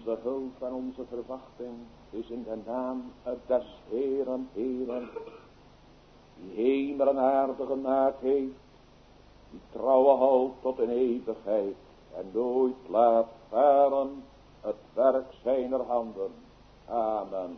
Onze hulp en onze verwachting is in de naam des Heeren, Heeren, die hemel en aarde gemaakt heeft, die trouwe houdt tot in eeuwigheid en nooit laat varen het werk zijner handen. Amen.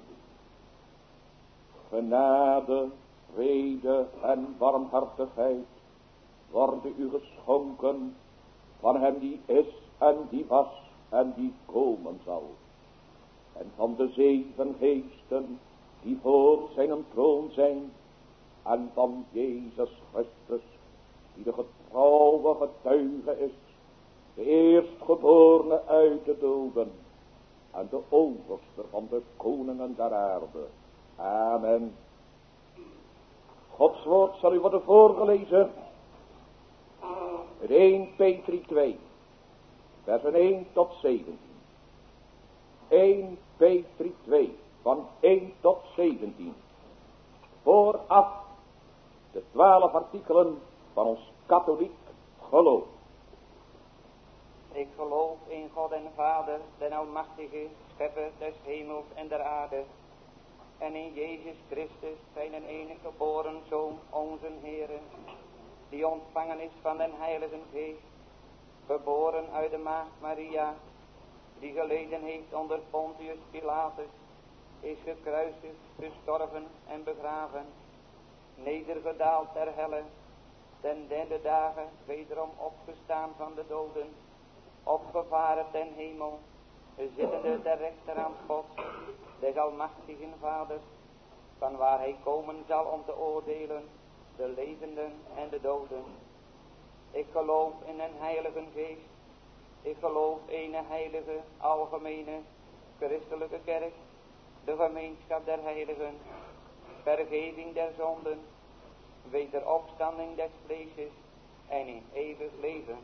Genade, vrede en barmhartigheid worden u geschonken van hem die is en die was en die komen zal. En van de 7 geesten die voor zijn troon zijn. En van Jezus Christus die de getrouwe getuige is. De eerstgeborene uit de doden. En de overste van de koningen der aarde. Amen. Gods woord zal u worden voorgelezen. 1 Petri 2. Versen 1 tot 17. 1 Petri 2. Van 1 tot 17. Vooraf de 12 artikelen van ons katholiek geloof. Ik geloof in God en Vader, den Almachtige, schepper des hemels en der aarde. En in Jezus Christus, zijn enige geboren Zoon, onze Heere, die ontvangen is van den Heilige Geest, geboren uit de Maagd Maria, die geleden heeft onder Pontius Pilatus, is gekruisigd, gestorven en begraven, nedergedaald ter helle, ten 3e dagen wederom opgestaan van de doden, opgevaren ten hemel, zittende ter rechterhand God, des almachtigen Vaders, van waar hij komen zal om te oordelen de levenden en de doden. Ik geloof in een heilige geest. Ik geloof in een heilige, algemene, christelijke kerk, de gemeenschap der heiligen, vergeving der zonden, wederopstanding des vleesjes en in eeuwig leven.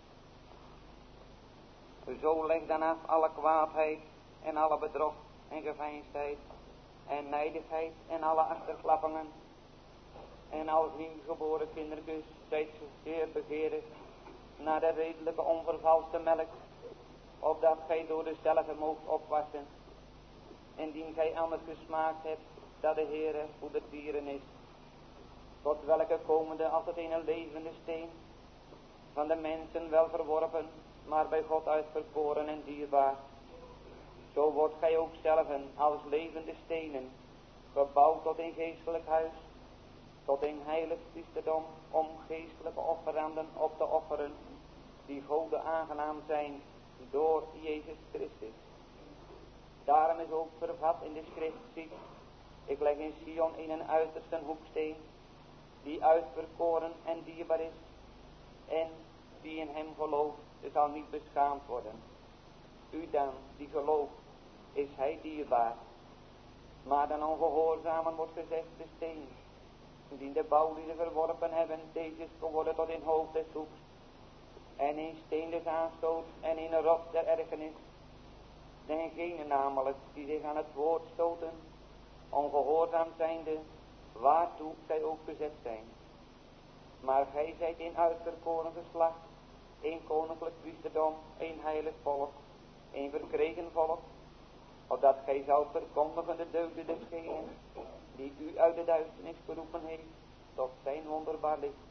Zo leg dan af alle kwaadheid en alle bedrog en geveinsdheid en nijdigheid en alle achterklappingen. En als nieuwgeboren kindertjes zijt zeer begeerig naar de redelijke onvervalste melk, opdat gij door dezelfde moogt opwassen. Indien gij anders gesmaakt hebt dat de Heere voederdieren is, tot welke komende als het een levende steen, van de mensen wel verworpen, maar bij God uitverkoren en dierbaar. Zo wordt gij ook zelven als levende stenen, gebouwd tot een geestelijk huis, tot een heilig priesterdom, om geestelijke offeranden op te offeren, die Gode aangenaam zijn door Jezus Christus. Daarom is ook vervat in de schrift, ziet, ik leg in Sion een uiterste hoeksteen, die uitverkoren en dierbaar is, en die in hem gelooft, zal niet beschaamd worden. U dan, die gelooft, is hij dierbaar. Maar dan ongehoorzamen wordt gezegd de steen, die de bouwlieden verworpen hebben, deze is geworden tot een hoofd des hoeks, en een steen des aanstoot, en een rots der ergernis. Dengene namelijk, die zich aan het woord stoten, ongehoorzaam zijnde, waartoe zij ook gezet zijn. Maar gij zijt een uitverkoren geslacht, een koninklijk priesterdom, een heilig volk, een verkregen volk, opdat gij zoudt verkondigen de deugden desgenen, die u uit de duisternis geroepen heeft, tot zijn wonderbaar licht.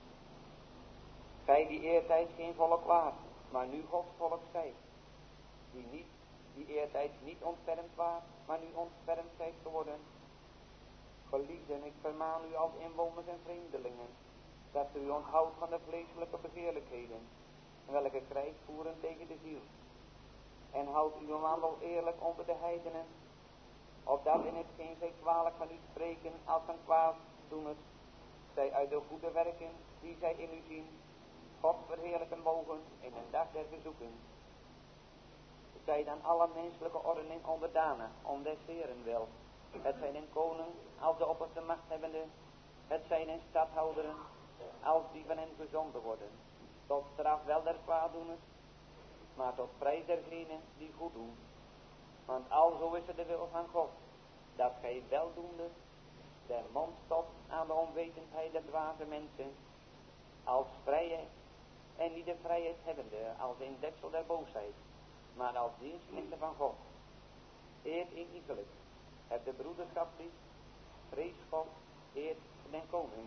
Gij die eertijds geen volk waart, maar nu Gods volk zijt, die eertijds niet ontfermd waart, maar nu ontfermd zijt geworden. Geliefden, ik vermaan u als inwoners en vreemdelingen, dat u onthoudt van de vleeselijke begeerlijkheden, welke krijg voeren tegen de ziel. En houdt uw wandel eerlijk onder de heidenen, opdat in hetgeen zij kwalijk van u spreken als van kwaaddoeners, zij uit de goede werken die zij in u zien, God verheerlijken mogen in een dag der verzoeking. Zij dan alle menselijke ordening onderdanen, om des Heeren wil. Het zijn een koning als de opperste machthebbende, het zijn een stadhouderen als die van hen gezonden worden, tot straf wel der kwaaddoeners, maar tot prijs dergenen die goed doen. Want alzo is het de wil van God, dat gij weldoende der mond stopt aan de onwetendheid der dwaze mensen, als vrijheid, en niet de vrijheid hebbende als een deksel der boosheid, maar als dienstknechten van God. Eert innikkelijk. Heb de broederschap lief. Vrees God. Eert den koning.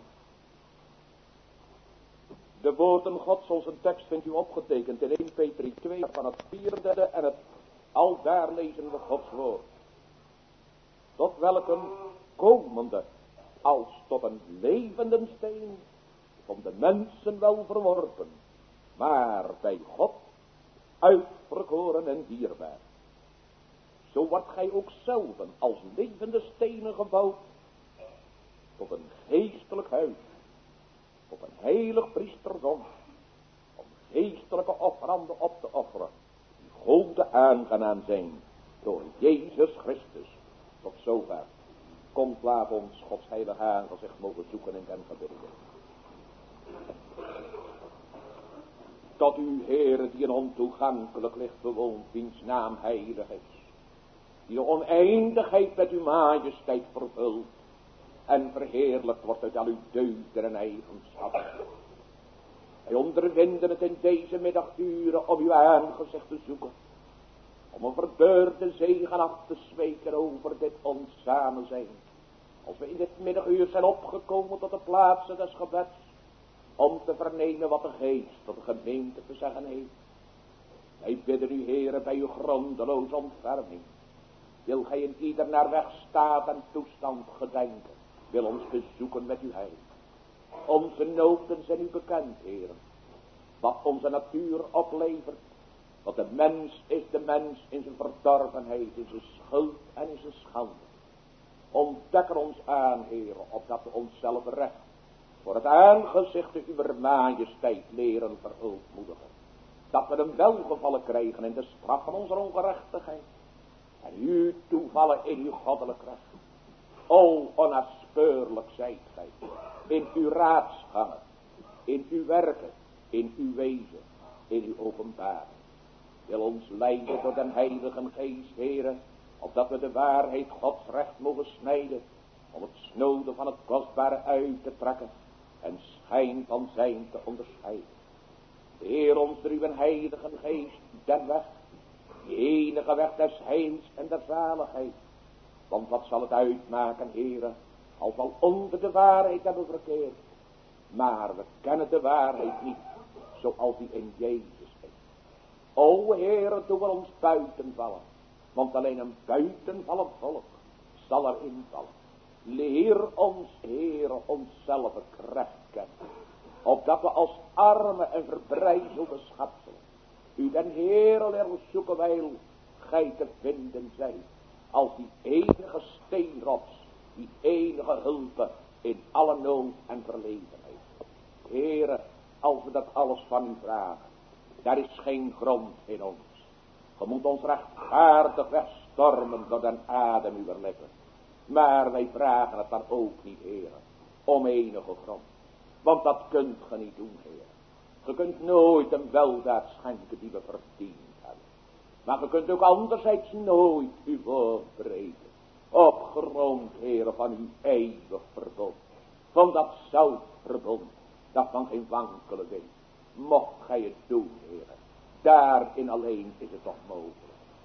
De woorden Gods, onze tekst vindt u opgetekend in 1 Petrus 2 van het 4e en het al daar lezen we Gods woord. Tot welke komende als tot een levende steen van de mensen wel verworpen, maar bij God uitverkoren en dierbaar. Zo wordt gij ook zelven als levende stenen gebouwd tot een geestelijk huis, tot een heilig priesterdom, om geestelijke offeranden op te offeren, die Gode aangenaam zijn door Jezus Christus. Tot zover. Komt, laat ons Gods heilige aangezicht mogen zoeken en gebeden. Tot u, Heere, die een ontoegankelijk licht bewoont, wiens naam heilig is, die de oneindigheid met uw majesteit vervult en verheerlijkt wordt uit al uw deugden en eigenschappen. Wij ondervinden het in deze middaguren om uw aangezicht te zoeken, om een verbeurde zegen af te zweken over dit ons samen zijn. Als we in dit middaguur zijn opgekomen tot de plaatsen des gebeds, om te vernemen wat de geest tot de gemeente te zeggen heeft. Wij bidden u, Heere, bij uw grondeloze ontferming. Wil gij in ieder naar weg staat en toestand gedenken. Wil ons bezoeken met uw heil. Onze noden zijn u bekend, Heere. Wat onze natuur oplevert. Want de mens is de mens in zijn verdorvenheid, in zijn schuld en in zijn schande. Ontdek er ons aan, Heere, opdat we onszelf recht voor het aangezicht uw majesteit leren verootmoedigen. Dat we een welgevallen krijgen in de straf van onze ongerechtigheid. En u toevallen in uw goddelijk recht. O, onnaspeurlijk zijt gij. In uw raadsgangen. In uw werken. In uw wezen. In uw openbaring. Wil ons leiden door den heilige geest, Heere. Opdat we de waarheid Gods recht mogen snijden. Om het snode van het kostbare uit te trekken. En schijn van zijn te onderscheiden. Leer ons door uw heilige geest den weg. Die enige weg des heils en der zaligheid. Want wat zal het uitmaken, Heere, als al onder de waarheid hebben verkeerd. Maar we kennen de waarheid niet, zoals die in Jezus is. O Heere, doe we ons buiten vallen. Want alleen een buitenvallen volk zal er invallen. Leer ons, Heere, onszelf recht kennen. Opdat we als arme en verbrijzelde schepselen u den Heere leren zoeken wijl gij te vinden zijt. Als die enige steenrots, die enige hulp in alle nood en verlegenheid. Heere, als we dat alles van u vragen, daar is geen grond in ons. Je moet ons rechtvaardig wegstormen door den adem uw lippen. Maar wij vragen het dan ook niet, Heere, om enige grond. Want dat kunt ge niet doen, Heere. Je kunt nooit een weldaad schenken die we verdiend hebben. Maar je kunt ook anderzijds nooit uw woord breken. Op grond, Heere, van uw eeuwig verbond. Van dat zoutverbond, dat van geen wankele weet. Mocht gij het doen, Heere. Daarin alleen is het toch mogelijk.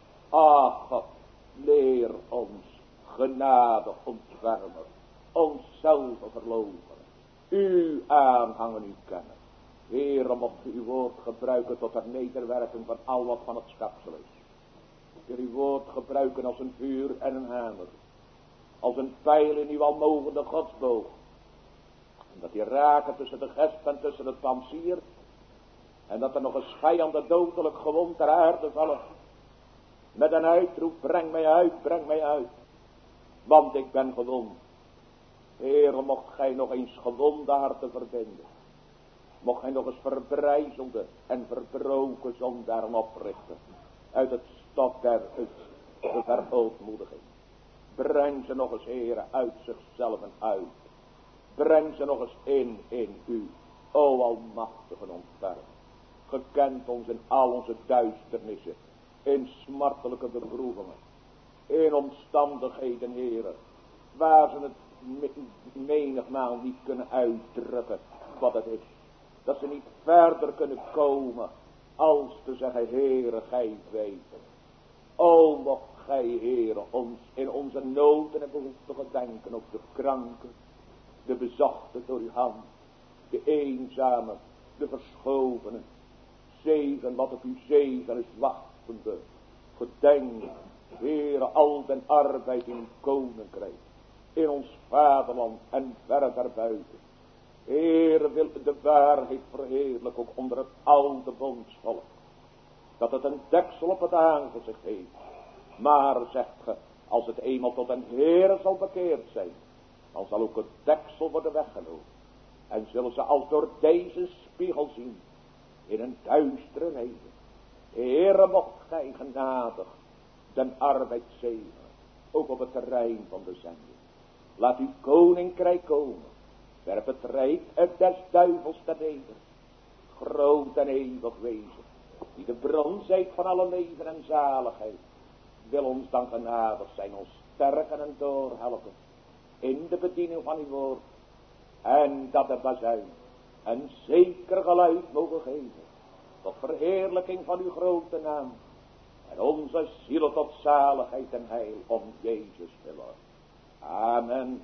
Ach God, leer ons genade ontfermen. Onszelf verloochenen. U aanhangen, u kennen. Heere, mocht u uw woord gebruiken tot het nederwerpen van al wat van het schepsel is. Heer, uw woord gebruiken als een vuur en een hamer. Als een pijl in uw almogende godsboog. En dat die raken tussen de gesp en tussen het pansier. En dat er nog een vijanden dodelijk gewond ter aarde vallen. Met een uitroep, breng mij uit, breng mij uit. Want ik ben gewond. Heere, mocht gij nog eens gewonde harten verbinden. Mocht hij nog eens verbrijzelde en verbroken zondaren oprichten. Uit het stof der de verootmoediging. Breng ze nog eens, Heere, uit zichzelf uit. Breng ze nog eens in u. O almachtige ontferming. Gekend ons in al onze duisternissen. In smartelijke beproevingen. In omstandigheden, Heere. Waar ze het menigmaal niet kunnen uitdrukken wat het is. Dat ze niet verder kunnen komen als te zeggen, Heere, gij weet het. O, mocht gij, Heere, ons in onze noden en behoeften gedenken op de kranken, de bezochten door uw hand, de eenzame, de verschovenen. Zegen wat op uw zegen is wachtende. Gedenk, Heere, al den arbeid in uw koninkrijk, in ons vaderland en verder daarbuiten. Heere, wil de waarheid verheerlijk ook onder het oude bondsvolk, dat het een deksel op het aangezicht heeft. Maar, zegt ge, als het eenmaal tot een Heere zal bekeerd zijn, dan zal ook het deksel worden weggenomen. En zullen ze als door deze spiegel zien, in een duistere leven. Heere, mocht gij genadig den arbeid zegenen, ook op het terrein van de zending. Laat uw koninkrijk komen. Werp het rijk des duivels ter neder. Groot en eeuwig wezen, die de bron zijt van alle leven en zaligheid, wil ons dan genadig zijn, ons sterken en doorhelpen in de bediening van uw woord. En dat de bazuin een zeker geluid mogen geven, tot verheerlijking van uw grote naam. En onze zielen tot zaligheid en heil om Jezus willen. Amen.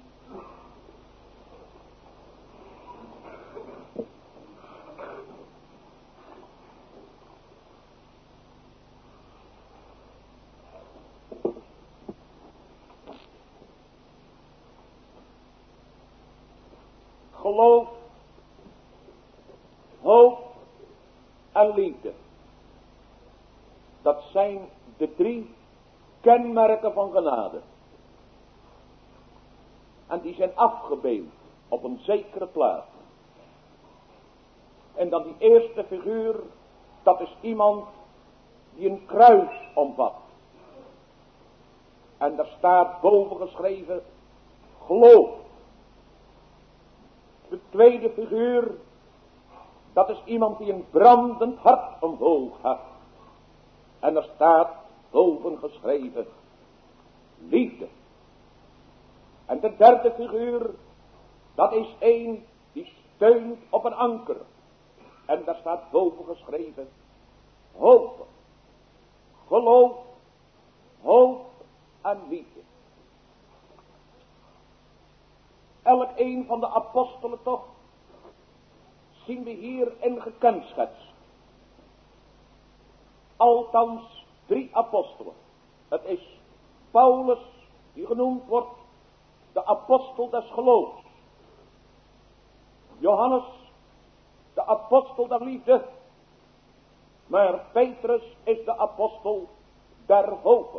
Geloof, hoop en liefde. Dat zijn de 3 kenmerken van genade. En die zijn afgebeeld op een zekere plaats. En dan die eerste figuur, dat is iemand die een kruis omvat. En daar staat boven geschreven, geloof. De tweede figuur, dat is iemand die een brandend hart omhoog had. En er staat boven geschreven, liefde. En de derde figuur, dat is een die steunt op een anker. En daar staat boven geschreven, hoop, geloof, hoop en liefde. Elk een van de apostelen toch, zien we hierin gekenschetst. Althans 3 apostelen. Het is Paulus die genoemd wordt de apostel des geloofs. Johannes de apostel der liefde. Maar Petrus is de apostel der hope.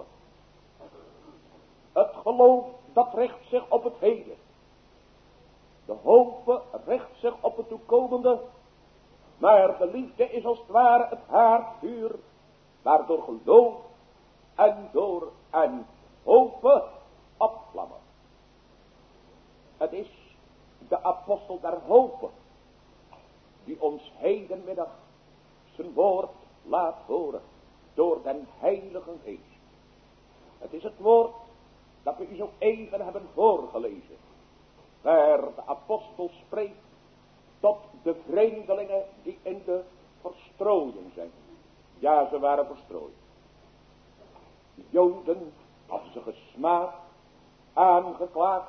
Het geloof dat richt zich op het heden. De hope richt zich op het toekomende. Maar de liefde is als het ware het haardvuur, waardoor geloof en door en hope opvlammen. Het is de apostel der hope, die ons hedenmiddag zijn woord laat horen door den Heilige Geest. Het is het woord dat we u zo even hebben voorgelezen, waar de apostel spreekt tot de vreemdelingen die in de verstrooiing zijn. Ja, ze waren verstrooid. De Joden hadden ze gesmaad, aangeklaagd.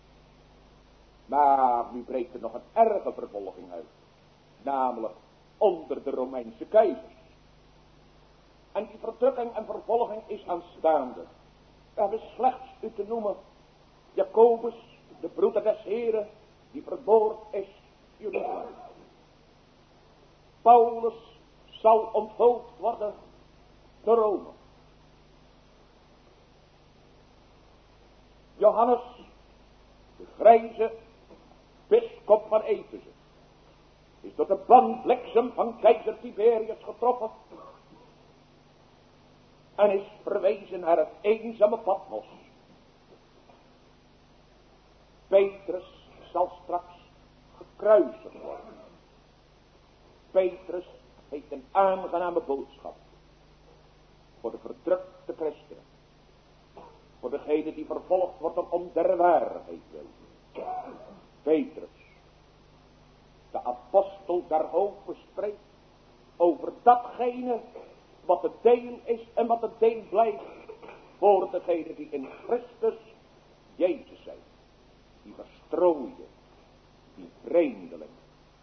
Maar nu breekt er nog een erge vervolging uit. Namelijk onder de Romeinse keizers. En die verdrukking en vervolging is aanstaande. We hebben slechts u te noemen Jacobus, de broeder des Heren, die vermoord is in Jeruzalem. Paulus zal onthoofd worden door Rome. Johannes, de grijze bisschop van Efeze, is door de bandbliksem van keizer Tiberius getroffen en is verwezen naar het eenzame Patmos. Petrus zal straks gekruisigd worden. Petrus heeft een aangename boodschap voor de verdrukte christenen, voor degene die vervolgd wordt om der waarheid wil. Petrus, de apostel der hoop, spreekt over datgene wat het deel is en wat het deel blijft voor degenen die in Christus Jezus zijn. Die verstrooide, die vreemdeling.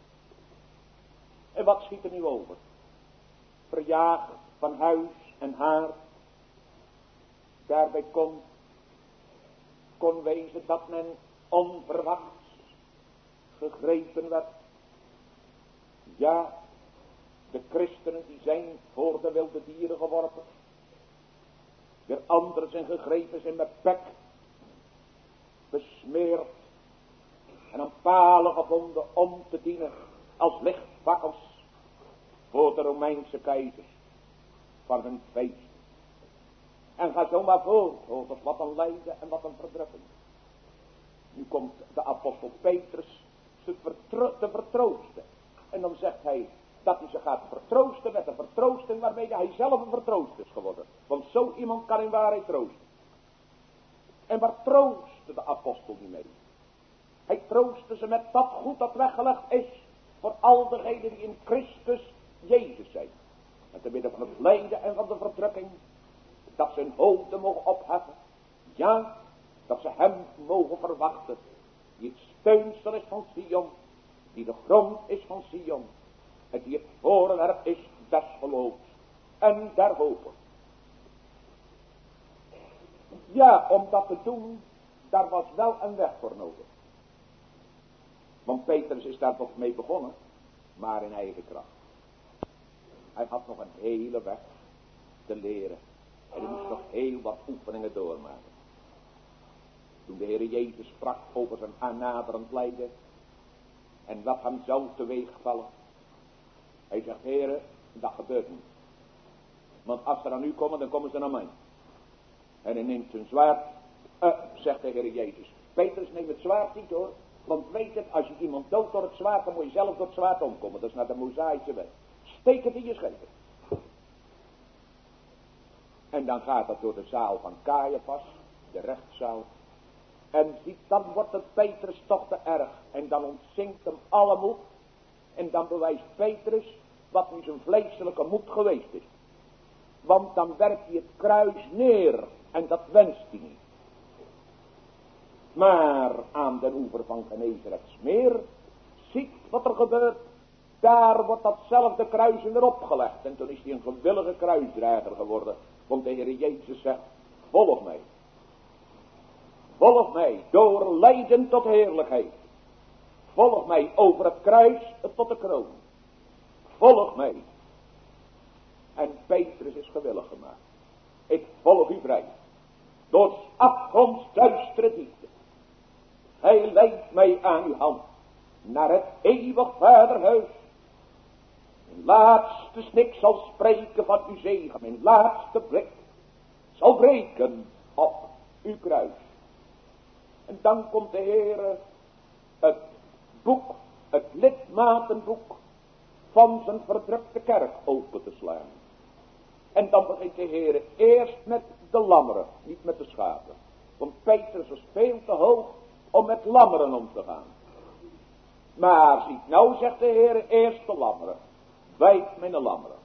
En wat schiet er nu over? Verjaagd van huis en haar. Daarbij kon wezen dat men onverwachts gegrepen werd. Ja, de christenen die zijn voor de wilde dieren geworpen. Weer anderen zijn gegrepen, zijn met pek besmeerd en aan palen gevonden om te dienen als lichtvakkels voor de Romeinse keizers van hun feest. En ga zo maar voort, hoorders, wat een lijden en wat een verdrukking. Nu komt de apostel Petrus ze te vertroosten. En dan zegt hij dat hij ze gaat vertroosten met een vertroosting waarmee hij zelf een vertroost is geworden. Want zo iemand kan in waarheid troosten. En waar troostte de apostel nu mee? Hij troostte ze met dat goed dat weggelegd is voor al degenen die in Christus Jezus zijn. En te midden van het lijden en van de verdrukking, dat ze hun hoofden mogen opheffen. Ja, dat ze hem mogen verwachten, die het steunsel is van Sion, die de grond is van Sion, en die het voorwerp is des geloofs en der hopen. Ja, om dat te doen, daar was wel een weg voor nodig. Want Petrus is daar toch mee begonnen, maar in eigen kracht. Hij had nog een hele weg te leren. En hij moest nog heel wat oefeningen doormaken. Toen de Heer Jezus sprak over zijn aannaderend lijden en wat hem zou teweegvallen. Hij zegt, Heere, dat gebeurt niet. Want als ze naar u komen, dan komen ze naar mij. En hij neemt zijn zwaard. Zegt de Heer Jezus. Petrus, neem het zwaard niet hoor. Want weet het, als je iemand doodt door het zwaard, dan moet je zelf door het zwaard omkomen. Dat is naar de Mosaïsche wet. Steek het in je schedel. En dan gaat dat door de zaal van Caiaphas, de rechtszaal. En ziet, dan wordt het Petrus toch te erg. En dan ontzinkt hem alle moed. En dan bewijst Petrus wat nu zijn vleeselijke moed geweest is. Want dan werpt hij het kruis neer. En dat wenst hij niet. Maar aan den oever van Genezaret's meer, ziet wat er gebeurt. Daar wordt datzelfde kruis weer opgelegd. En toen is hij een gewillige kruisdrager geworden. Want de Heer Jezus zegt, volg mij. Volg mij door lijden tot heerlijkheid. Volg mij over het kruis tot de kroon. Volg mij. En Petrus is gewillig gemaakt. Ik volg u vrij. Door afgronds duistere diepte. Hij leidt mij aan uw hand. Naar het eeuwig vaderhuis. Mijn laatste snik zal spreken van uw zegen. Mijn laatste blik zal breken op uw kruis. En dan komt de Heer het boek, het lidmatenboek van zijn verdrukte kerk open te slaan. En dan begint de Heer eerst met de lammeren, niet met de schapen. Want Petrus was veel te hoog om met lammeren om te gaan. Maar ziet nou, zegt de Heer, eerst de lammeren. Wijd mijn lammeren.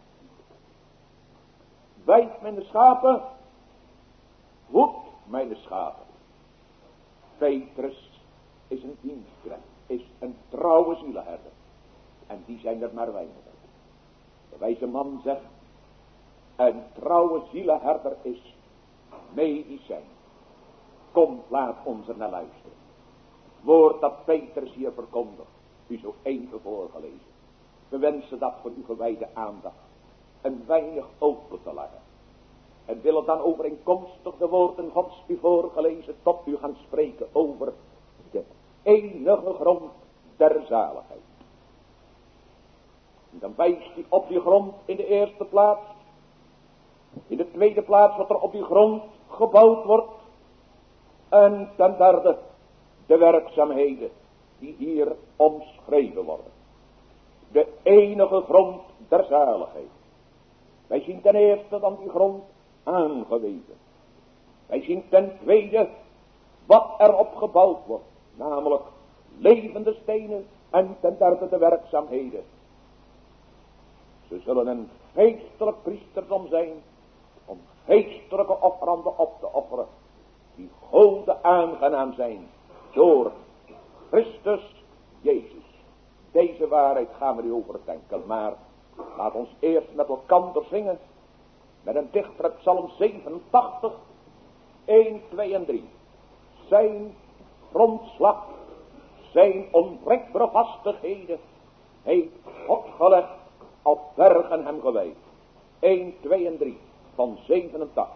Wijd mijn schapen. Hoed mijn schapen. Petrus is een dienstknecht, is een trouwe zielenherder. En die zijn er maar weinig. De wijze man zegt, een trouwe zielenherder is medicijn. Kom, laat ons er naar luisteren. Woord dat Petrus hier verkondigt, u zo even voorgelezen. We wensen dat voor uw gewijde aandacht een weinig open te leggen. En willen dan overeenkomstig de woorden Gods u voorgelezen tot u gaan spreken over de enige grond der zaligheid. En dan wijst hij op die grond in de eerste plaats. In de tweede plaats wat er op die grond gebouwd wordt. En ten derde de werkzaamheden die hier omschreven worden. De enige grond der zaligheid. Wij zien ten eerste dan die grond aangewezen. Wij zien ten tweede wat erop gebouwd wordt. Namelijk levende stenen en ten derde de werkzaamheden. Ze zullen een geestelijk priesterdom zijn, om geestelijke offeranden op te offeren, die Gode aangenaam zijn, door Christus Jezus. Deze waarheid gaan we nu overdenken, maar laat ons eerst met elkaar zingen, met een dichter uit Psalm 87, 1, 2 en 3. Zijn grondslag, zijn onwrikbare vastigheden, heeft God gelegd, op bergen hem gewijd. 1, 2 en 3 van 87.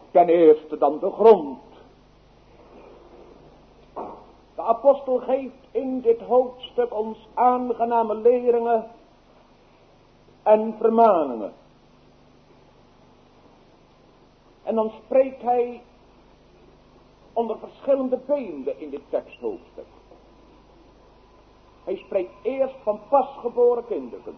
ten eerste dan de grond. De apostel geeft in dit hoofdstuk ons aangename leringen en vermaningen. En dan spreekt hij onder verschillende beelden in dit teksthoofdstuk. Hij spreekt eerst van pasgeboren kinderen.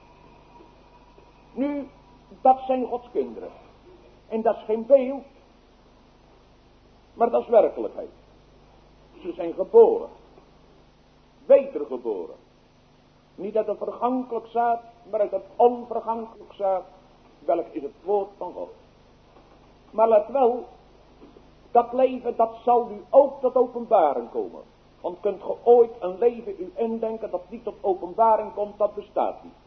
Nu, dat zijn Gods kinderen. En dat is geen beeld, maar dat is werkelijkheid. Ze zijn geboren. Wedergeboren. Niet uit een vergankelijk zaad, maar uit een onvergankelijk zaad. Welk is het woord van God. Maar let wel, dat leven dat zal u ook tot openbaring komen. Want kunt ge ooit een leven u indenken dat niet tot openbaring komt, dat bestaat niet.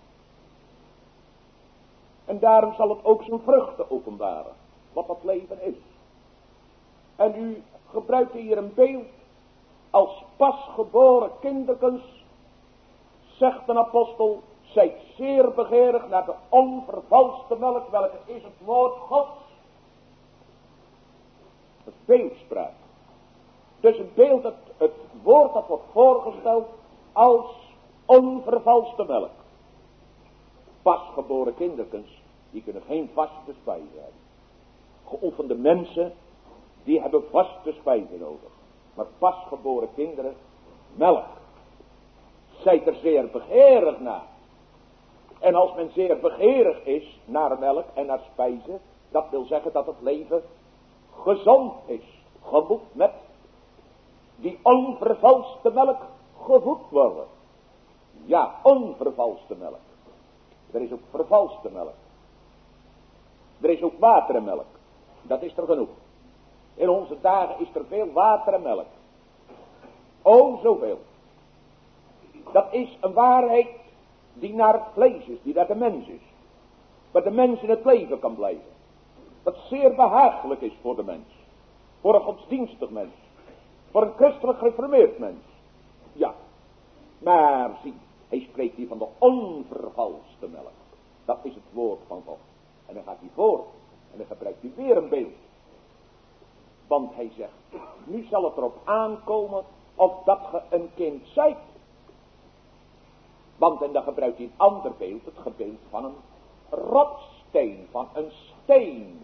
En daarom zal het ook zijn vruchten openbaren. Wat dat leven is. En u gebruikt hier een beeld. Als pasgeboren kinderkens. Zegt een apostel. Zijt zeer begeerig naar de onvervalste melk. Welke is het woord Gods. Het is beeldspraak. Dus het beeld, het woord dat wordt voorgesteld. Als onvervalste melk. Pasgeboren kinderkens. Die kunnen geen vaste spijze hebben. Geoefende mensen. Die hebben vaste spijze nodig. Maar pasgeboren kinderen. Melk. Zijt er zeer begeerig naar. En als men zeer begeerig is naar melk en naar spijze. Dat wil zeggen dat het leven gezond is. Gevoed met die onvervalste melk gevoed worden. Ja, onvervalste melk. Er is ook vervalste melk. Er is ook water en melk. Dat is er genoeg. In onze dagen is er veel water en melk. Oh, zoveel. Dat is een waarheid die naar het vlees is, die naar de mens is. Waar de mens in het leven kan blijven. Dat zeer behagelijk is voor de mens. Voor een godsdienstig mens. Voor een christelijk gereformeerd mens. Ja. Maar zie, hij spreekt hier van de onvervalste melk. Dat is het woord van God. En dan gaat hij voor. En dan gebruikt hij weer een beeld. Want hij zegt, nu zal het erop aankomen of dat ge een kind zijt. Want en dan gebruikt hij een ander beeld, het gebeeld van een rotssteen, van een steen.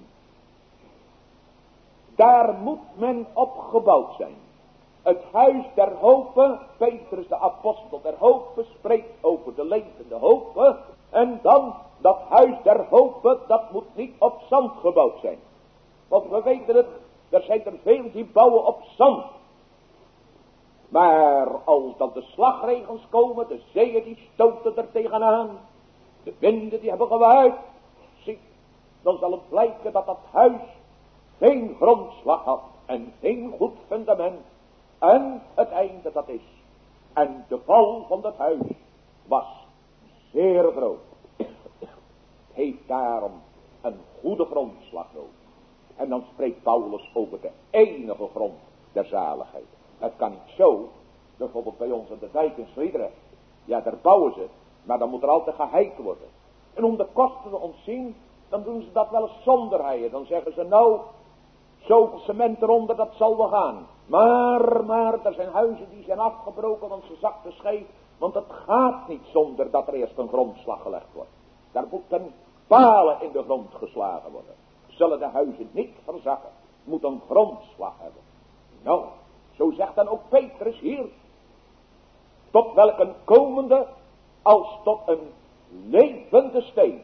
Daar moet men op gebouwd zijn. Het huis der hope, Petrus de apostel der hope, spreekt over de levende hope. En dan, dat huis der hope, dat moet niet op zand gebouwd zijn. Want we weten het, er zijn er veel die bouwen op zand. Maar als dan de slagregens komen, de zeeën die stoten er tegenaan. De winden die hebben gewaaid. Zie, dan zal het blijken dat dat huis geen grondslag had en geen goed fundament. En het einde dat is. En de val van dat huis was zeer groot. Heeft daarom een goede grondslag nodig. En dan spreekt Paulus over de enige grond der zaligheid. Het kan niet zo, bijvoorbeeld bij ons aan de dijk in Sliedrecht. Ja, daar bouwen ze, maar dan moet er altijd geheik worden. En om de kosten te ontzien, dan doen ze dat wel eens zonder heien. Dan zeggen ze nou, zoveel cement eronder, dat zal wel gaan. Maar, er zijn huizen die zijn afgebroken, want ze zakten scheef. Want het gaat niet zonder dat er eerst een grondslag gelegd wordt. Daar moeten palen in de grond geslagen worden. Zullen de huizen niet verzakken, moet een grondslag hebben. Nou, zo zegt dan ook Petrus hier. Tot welk een komende, als tot een levende steen.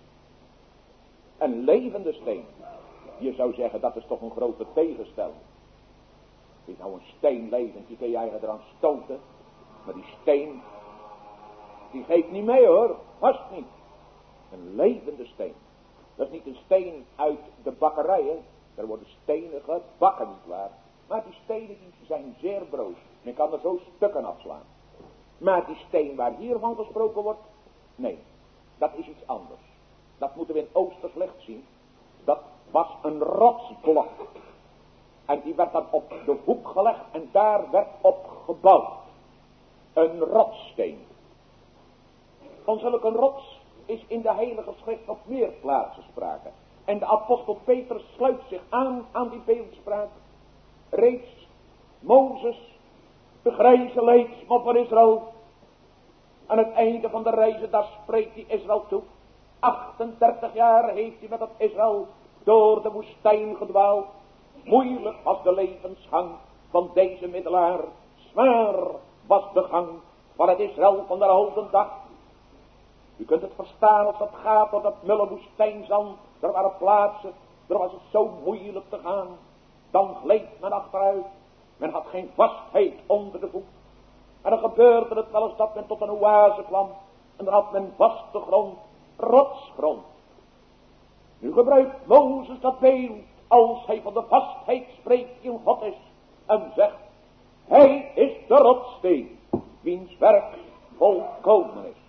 Een levende steen. Je zou zeggen, dat is toch een grote tegenstelling. Is nou een steen levend, die kun je eigenlijk eraan stoten. Maar die steen, die geeft niet mee hoor, vast niet. Een levende steen. Dat is niet een steen uit de bakkerijen. Daar worden stenen gebakken, nietwaar. Maar die stenen die zijn zeer broos. Men kan er zo stukken afslaan. Maar die steen waar hiervan gesproken wordt, nee, dat is iets anders. Dat moeten we in oosters licht zien. Dat was een rotsblok. En die werd dan op de hoek gelegd en daar werd op gebouwd. Een rotssteen. Van zulke rots is in de heilige schrift op meer plaatsen sprake. En de apostel Petrus sluit zich aan die beeldspraak. Reeds Mozes, de grijze leidsman van Israël. Aan het einde van de reizen, daar spreekt hij Israël toe. 38 jaar heeft hij met dat Israël door de woestijn gedwaald. Moeilijk was de levensgang van deze middelaar. Zwaar was de gang van het Israël van de oude dag. U kunt het verstaan als dat gaat door dat mulle woestijnzand. Er waren plaatsen, er was het zo moeilijk te gaan. Dan gleed men achteruit. Men had geen vastheid onder de voet. En dan gebeurde het wel eens dat men tot een oase kwam. En dan had men vaste grond, rotsgrond. Nu gebruikt Mozes dat beeld als hij van de vastheid spreekt in God is. En zegt, hij is de rotssteen, wiens werk volkomen is.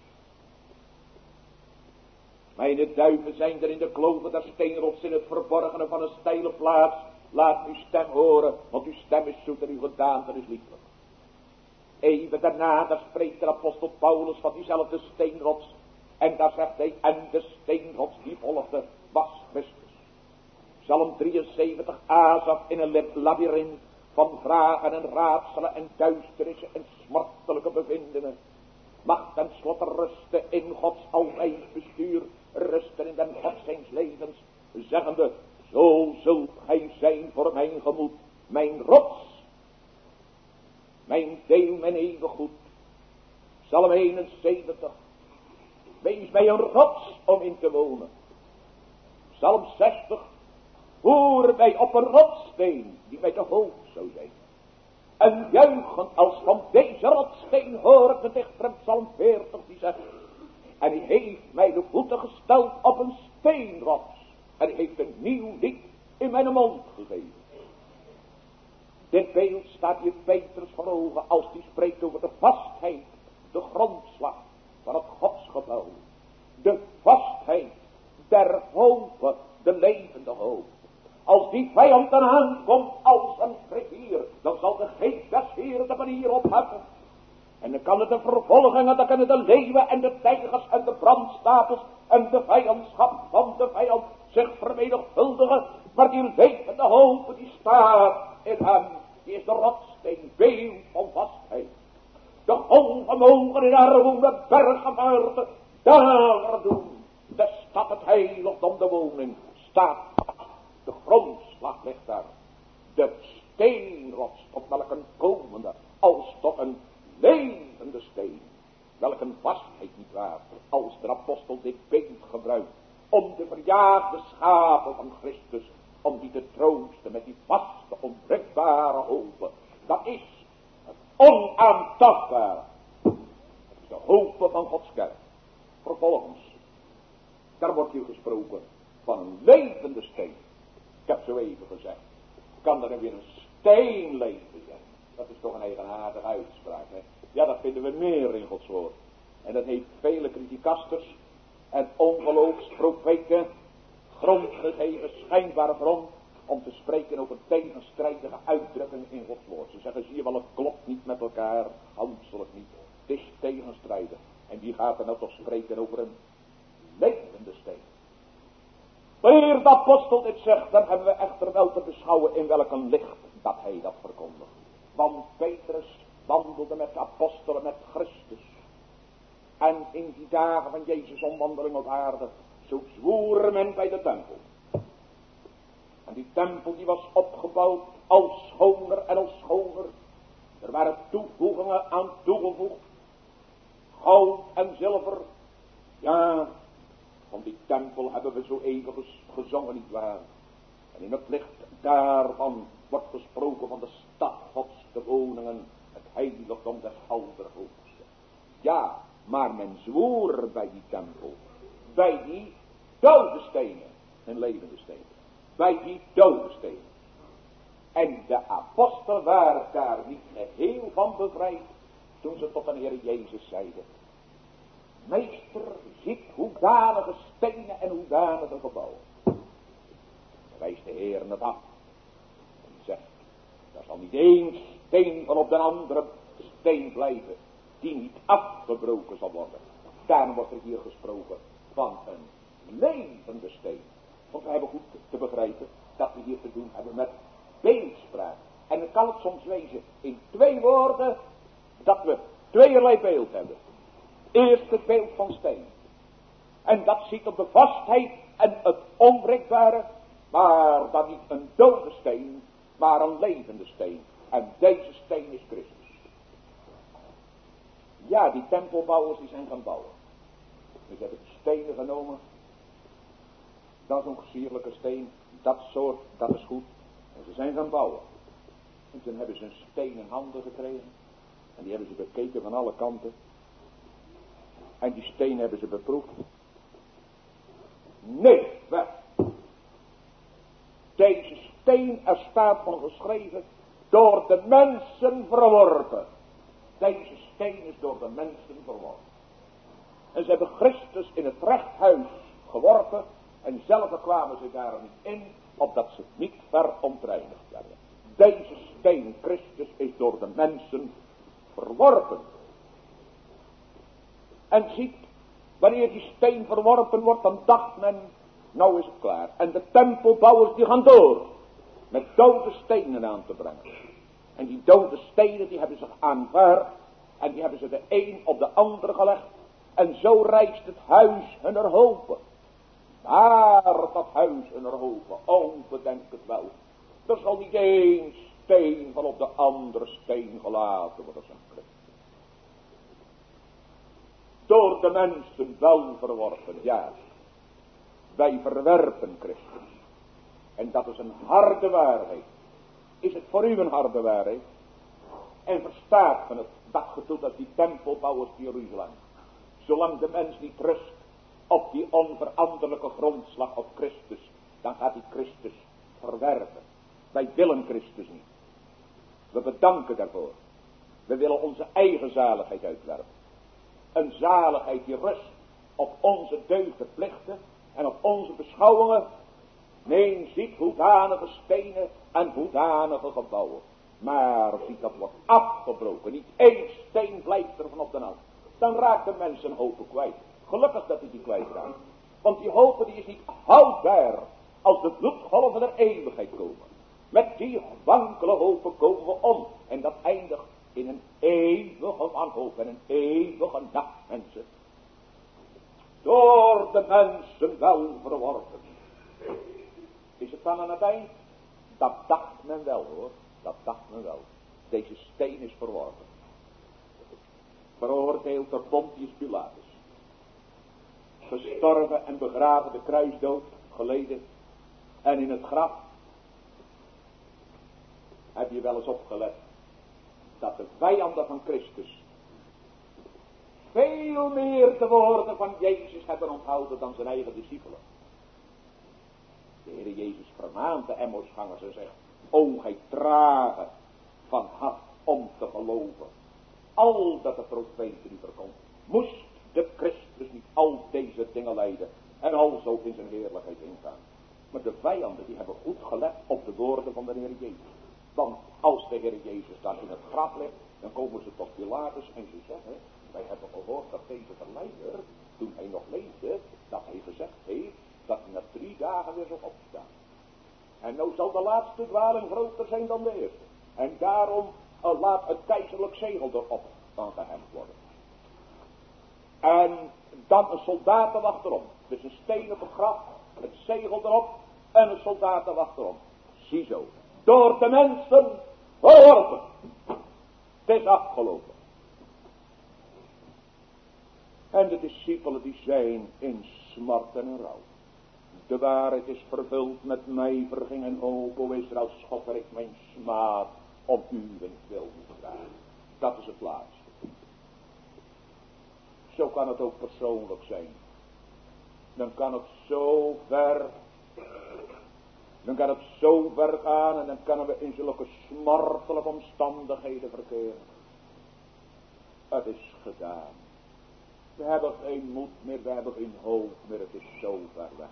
Mijn duiven zijn er in de kloven der steenrots in het verborgene van een steile plaats. Laat uw stem horen, want uw stem is zoet en uw gedaante is lieflijk. Even daarna, daar spreekt de apostel Paulus van diezelfde steenrots. En daar zegt hij, en de steenrots die volgde was Christus. Psalm 73, Asaf in een labyrint van vragen en raadselen en duisterissen en smartelijke bevindingen. Mag ten slotte rusten in Gods alwijs bestuur, rusten in den God zijns levens, zeggende, zo zult gij zijn voor mijn gemoed, mijn rots, mijn deel, mijn eeuwig goed. Psalm 71, wees mij een rots om in te wonen. Psalm 60, hoor mij op een rotssteen die mij te hoog zou zijn. En juichend als van deze rotsteen hoor ik de dichter in Psalm 40 die zegt, en hij heeft mij de voeten gesteld op een steenrots. En hij heeft een nieuw lied in mijn mond gegeven. Dit beeld staat hier Petrus voor ogen als hij spreekt over de vastheid, de grondslag van het godsgebouw. De vastheid der hopen, de levende hoop. Als die vijand dan aankomt als een rivier, dan zal de geest des Heeren de manier opheffen. En dan kan het de vervolgingen, dan kunnen de leeuwen en de tijgers en de brandstapels en de vijandschap van de vijand zich vermenigvuldigen. Maar die levende hoop die staat in hem, die is de rotsteen, beeld van vastheid. De golven mogen in haar wonen bergen buiten, daar doen de stad het heiligdom de woning staat. De grondslag ligt daar. De steenrots op welke komende als tot een levende steen. Welke vastheid niet waar. Als de apostel dit beeld gebruikt. Om de verjaagde schapen van Christus. Om die te troosten met die vaste onwrikbare hopen. Dat is het onaantastbare. Dat is de hopen van Gods kerk. Vervolgens. Daar wordt hier gesproken van een levende steen. Ik heb zo even gezegd, kan er weer een steen leven zijn? Dat is toch een eigenaardige uitspraak, hè? Ja, dat vinden we meer in Gods woord. En dat heeft vele criticasters en ongeloofsprofeten grond gegeven, schijnbare grond, om te spreken over tegenstrijdige uitdrukkingen in Gods woord. Ze zeggen, zie je wel, het klopt niet met elkaar, handelijk niet. Het is tegenstrijdig. En wie gaat er nou toch spreken over een levende steen? Wanneer de apostel dit zegt, dan hebben we echter wel te beschouwen in welk een licht dat hij dat verkondigt. Want Petrus wandelde met de apostelen met Christus. En in die dagen van Jezus' omwandeling op aarde, zo zwoer men bij de tempel. En die tempel die was opgebouwd al schoner en al schoner. Er waren toevoegingen aan toegevoegd. Goud en zilver. Ja, van die tempel hebben we zo even gezongen, nietwaar? En in het licht daarvan wordt gesproken van de stad Gods, de woningen, het heiligdom des Allerhoogste. Ja, maar men zwoer bij die tempel, bij die dode stenen en levende stenen, bij die dode stenen. En de apostelen waren daar niet geheel van bevrijd, toen ze tot de Heer Jezus zeiden, meester, ziet hoedanige stenen en hoedanige gebouwen. Dan wijst de Heer het af. En zegt, er zal niet één steen van op de andere steen blijven, die niet afgebroken zal worden. Daarom wordt er hier gesproken van een levende steen. Want we hebben goed te begrijpen dat we hier te doen hebben met beeldspraak. En het kan het soms wezen in 2 woorden dat we tweeërlei beeld hebben. Eerst het beeld van steen. En dat ziet op de vastheid en het onwrikbare, maar dan niet een dode steen, maar een levende steen. En deze steen is Christus. Ja, die tempelbouwers die zijn gaan bouwen. Dus hebben de stenen genomen. Dat is een sierlijke steen. Dat soort, dat is goed. En ze zijn gaan bouwen. En toen hebben ze een steen in handen gekregen. En die hebben ze bekeken van alle kanten. En die steen hebben ze beproefd. Nee, weg. Deze steen, er staat van geschreven, door de mensen verworpen. Deze steen is door de mensen verworpen. En ze hebben Christus in het rechthuis geworpen. En zelf kwamen ze daar niet in, opdat ze niet verontreinigd werden. Deze steen, Christus, is door de mensen verworpen. En ziet, wanneer die steen verworpen wordt, dan dacht men, nou is het klaar. En de tempelbouwers die gaan door, met dode stenen aan te brengen. En die dode stenen die hebben zich aanvaard, en die hebben ze de een op de andere gelegd. En zo rijst het huis hunner hopen. Maar dat huis hunner hopen, onbedenk het wel. Er zal niet één steen van op de andere steen gelaten worden, zegt Christus. Door de mensen wel verworpen, ja. Wij verwerpen Christus. En dat is een harde waarheid. Is het voor u een harde waarheid? En verstaat men het, dat gedoet als die tempelbouwers in Jeruzalem. Zolang de mens niet rust op die onveranderlijke grondslag op Christus, dan gaat hij Christus verwerpen. Wij willen Christus niet. We bedanken daarvoor. We willen onze eigen zaligheid uitwerpen. Een zaligheid die rust op onze deugden plichten en op onze beschouwingen. Nee, ziet hoedanige stenen en hoedanige gebouwen. Maar ziet dat wordt afgebroken. Niet één steen blijft er van op de hand. Dan raakt de mens zijn hopen kwijt. Gelukkig dat hij die kwijtraakt. Want die hopen die is niet houdbaar als de bloedgolven der eeuwigheid komen. Met die wankele hopen komen we om. En dat eindigt in een eeuwige wanhoop en een eeuwige nacht, mensen. Door de mensen wel verworpen. Is het dan aan het eind? Dat dacht men wel, hoor. Dat dacht men wel. Deze steen is verworpen. Veroordeeld door Pontius Pilatus. Gestorven en begraven, de kruisdood geleden. En in het graf. Heb je wel eens opgelet dat de vijanden van Christus veel meer de woorden van Jezus hebben onthouden dan zijn eigen discipelen. De Heer Jezus vermaant de Emmausgangers en zegt, o gij trage van hart om te geloven. Al dat de profeten u verkondigt, moest de Christus niet al deze dingen lijden en alzo in zijn heerlijkheid ingaan. Maar de vijanden die hebben goed gelet op de woorden van de Heer Jezus. Want als de Heer Jezus dan in het graf ligt, dan komen ze tot Pilatus en ze zeggen, wij hebben gehoord dat deze verleider, toen hij nog leefde, dat hij gezegd heeft, dat hij na 3 dagen weer zal opstaan. En nou zal de laatste dwaling groter zijn dan de eerste. En daarom laat het keizerlijk zegel erop aangehemd worden. En dan een soldatenwacht erom. Dus een steen op het graf, het zegel erop en een soldatenwacht erom. Ziezo. Door de mensen verworpen. Het is afgelopen. En de discipelen die zijn in smart en rouw. De waarheid is vervuld met mij, verging en hoop, o Israël, schoffer ik mijn smaad om uwentwil te dragen. Dat is het laatste. Zo kan het ook persoonlijk zijn. Dan kan het zo ver gaan en dan kunnen we in zulke smartelijke omstandigheden verkeren. Het is gedaan. We hebben geen moed meer, we hebben geen hoop meer, het is zo ver weg.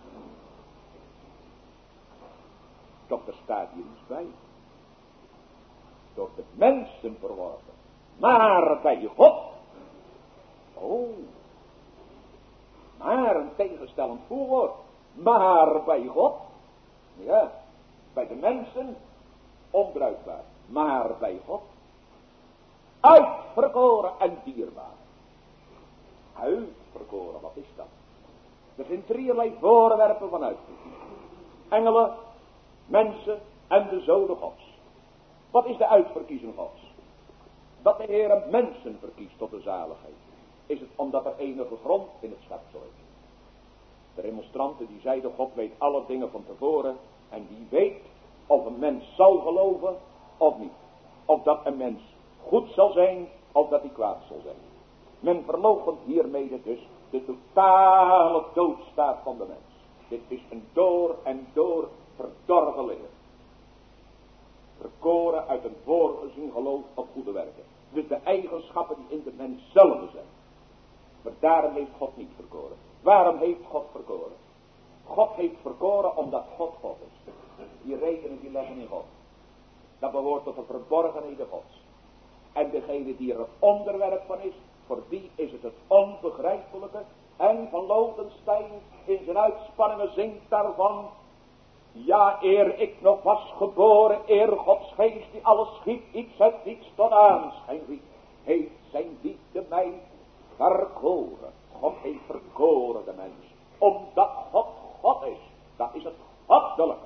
Toch, er staat hier iets bij. Door de mensen verworpen. Maar bij God. Oh. Maar een tegenstellend voorwoord. Maar bij God, ja, bij de mensen onbruikbaar. Maar bij God uitverkoren en dierbaar. Uitverkoren, wat is dat? Er zijn drieërlei voorwerpen van uitverkoren. Engelen, mensen en de zonen Gods. Wat is de uitverkiezing Gods? Dat de Heer mensen verkiest tot de zaligheid. Is het omdat er enige grond in het schepsel is? De remonstranten die zeiden, God weet alle dingen van tevoren. En die weet of een mens zal geloven of niet. Of dat een mens goed zal zijn of dat hij kwaad zal zijn. Men verloochent hiermede dus de totale doodstaat van de mens. Dit is een door en door verdorven leer. Verkoren uit een voorgezien geloof op goede werken. Dus de eigenschappen die in de mens zelf zijn. Maar daarom heeft God niet verkoren. Waarom heeft God verkoren? God heeft verkoren omdat God God is. Die rekenen die leggen in God. Dat behoort tot de verborgenheden Gods. En degene die er het onderwerp van is, voor die is het onbegrijpelijke. En van Lodenstein in zijn uitspanningen zingt daarvan. Ja, eer ik nog was geboren, eer Gods geest die alles schiet, iets uit niets tot aanschijn riep, heeft zijn liefde mij verkoren. God heeft verkoren de mens, omdat God God is. Dat is het goddelijke.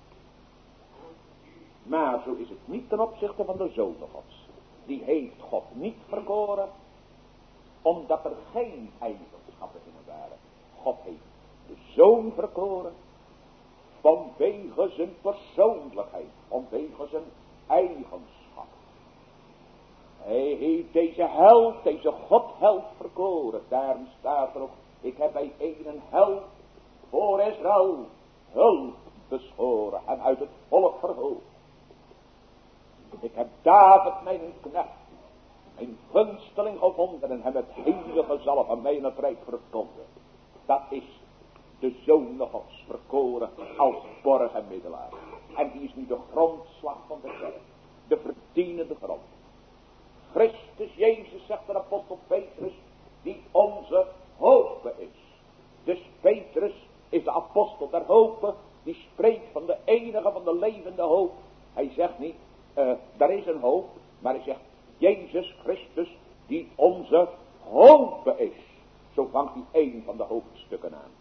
Maar zo is het niet ten opzichte van de zonen Gods. Die heeft God niet verkoren, omdat er geen eigenschappen in hem waren. God heeft de zoon verkoren, vanwege zijn persoonlijkheid, vanwege zijn eigenschap. Hij heeft deze held, deze Godheld verkoren. Daarom staat er ook, ik heb bij een held voor Israël hulp beschoren en uit het volk verhoogd. Ik heb David mijn knecht, mijn gunsteling gevonden en hem het heilige zalf aan mij in het rijk verkonden. Dat is de zoon Gods verkoren als borg en middelaar. En die is nu de grondslag van de kerk. De verdienende grond. Christus Jezus, zegt de apostel Petrus, die onze hoop is. Dus Petrus is de apostel der hoop. Die spreekt van de enige van de levende hoop. Hij zegt niet, daar is een hoop. Maar hij zegt, Jezus Christus die onze hoop is. Zo vangt hij een van de hoofdstukken aan.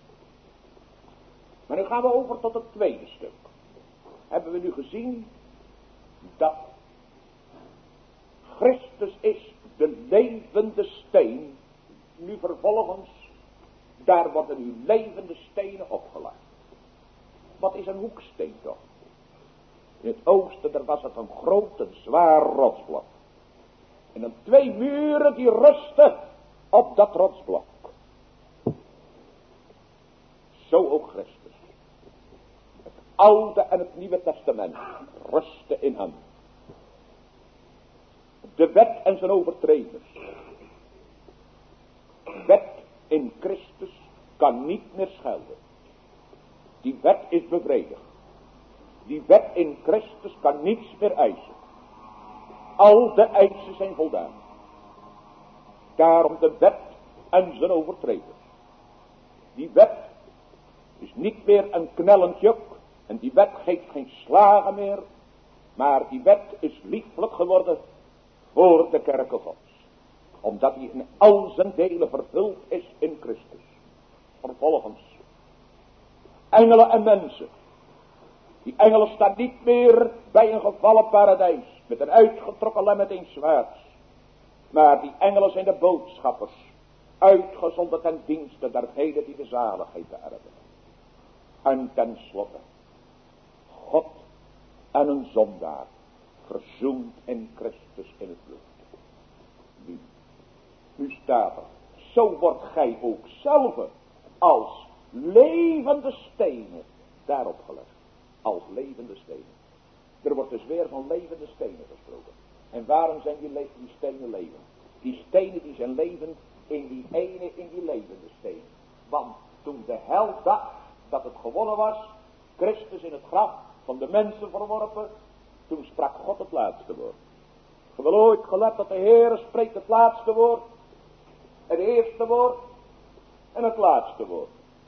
Maar nu gaan we over tot het tweede stuk. Hebben we nu gezien dat Christus is de levende steen. Nu vervolgens, daar worden nu levende stenen opgelegd. Wat is een hoeksteen toch? In het oosten, daar was het een groot en zwaar rotsblok. En dan 2 muren die rusten op dat rotsblok. Zo ook Christus. Het Oude en het Nieuwe Testament rusten in hem. De wet en zijn overtreders. Wet in Christus kan niet meer schelden. Die wet is bevredigd. Die wet in Christus kan niets meer eisen. Al de eisen zijn voldaan. Daarom de wet en zijn overtreders. Die wet is niet meer een knellend juk. En die wet geeft geen slagen meer. Maar die wet is lieflijk geworden voor de kerken Gods. Omdat die in al zijn delen vervuld is in Christus. Vervolgens. Engelen en mensen. Die engelen staan niet meer bij een gevallen paradijs. Met een uitgetrokken lem met een zwaard. Maar die engelen zijn de boodschappers. Uitgezonden ten dienste dergenen die de zaligheid erven. En tenslotte. God en een zondaar. Verzoend in Christus in het bloed. Nu staat er. Zo wordt gij ook zelf als levende stenen daarop gelegd. Als levende stenen. Er wordt dus weer van levende stenen gesproken. En waarom zijn die stenen levend? Die stenen die zijn levend in die levende steen. Want toen de hel dacht dat het gewonnen was, Christus in het graf van de mensen verworpen, toen sprak God het laatste woord. Je wil ooit gelet dat de Heer spreekt het laatste woord, het eerste woord en het laatste woord.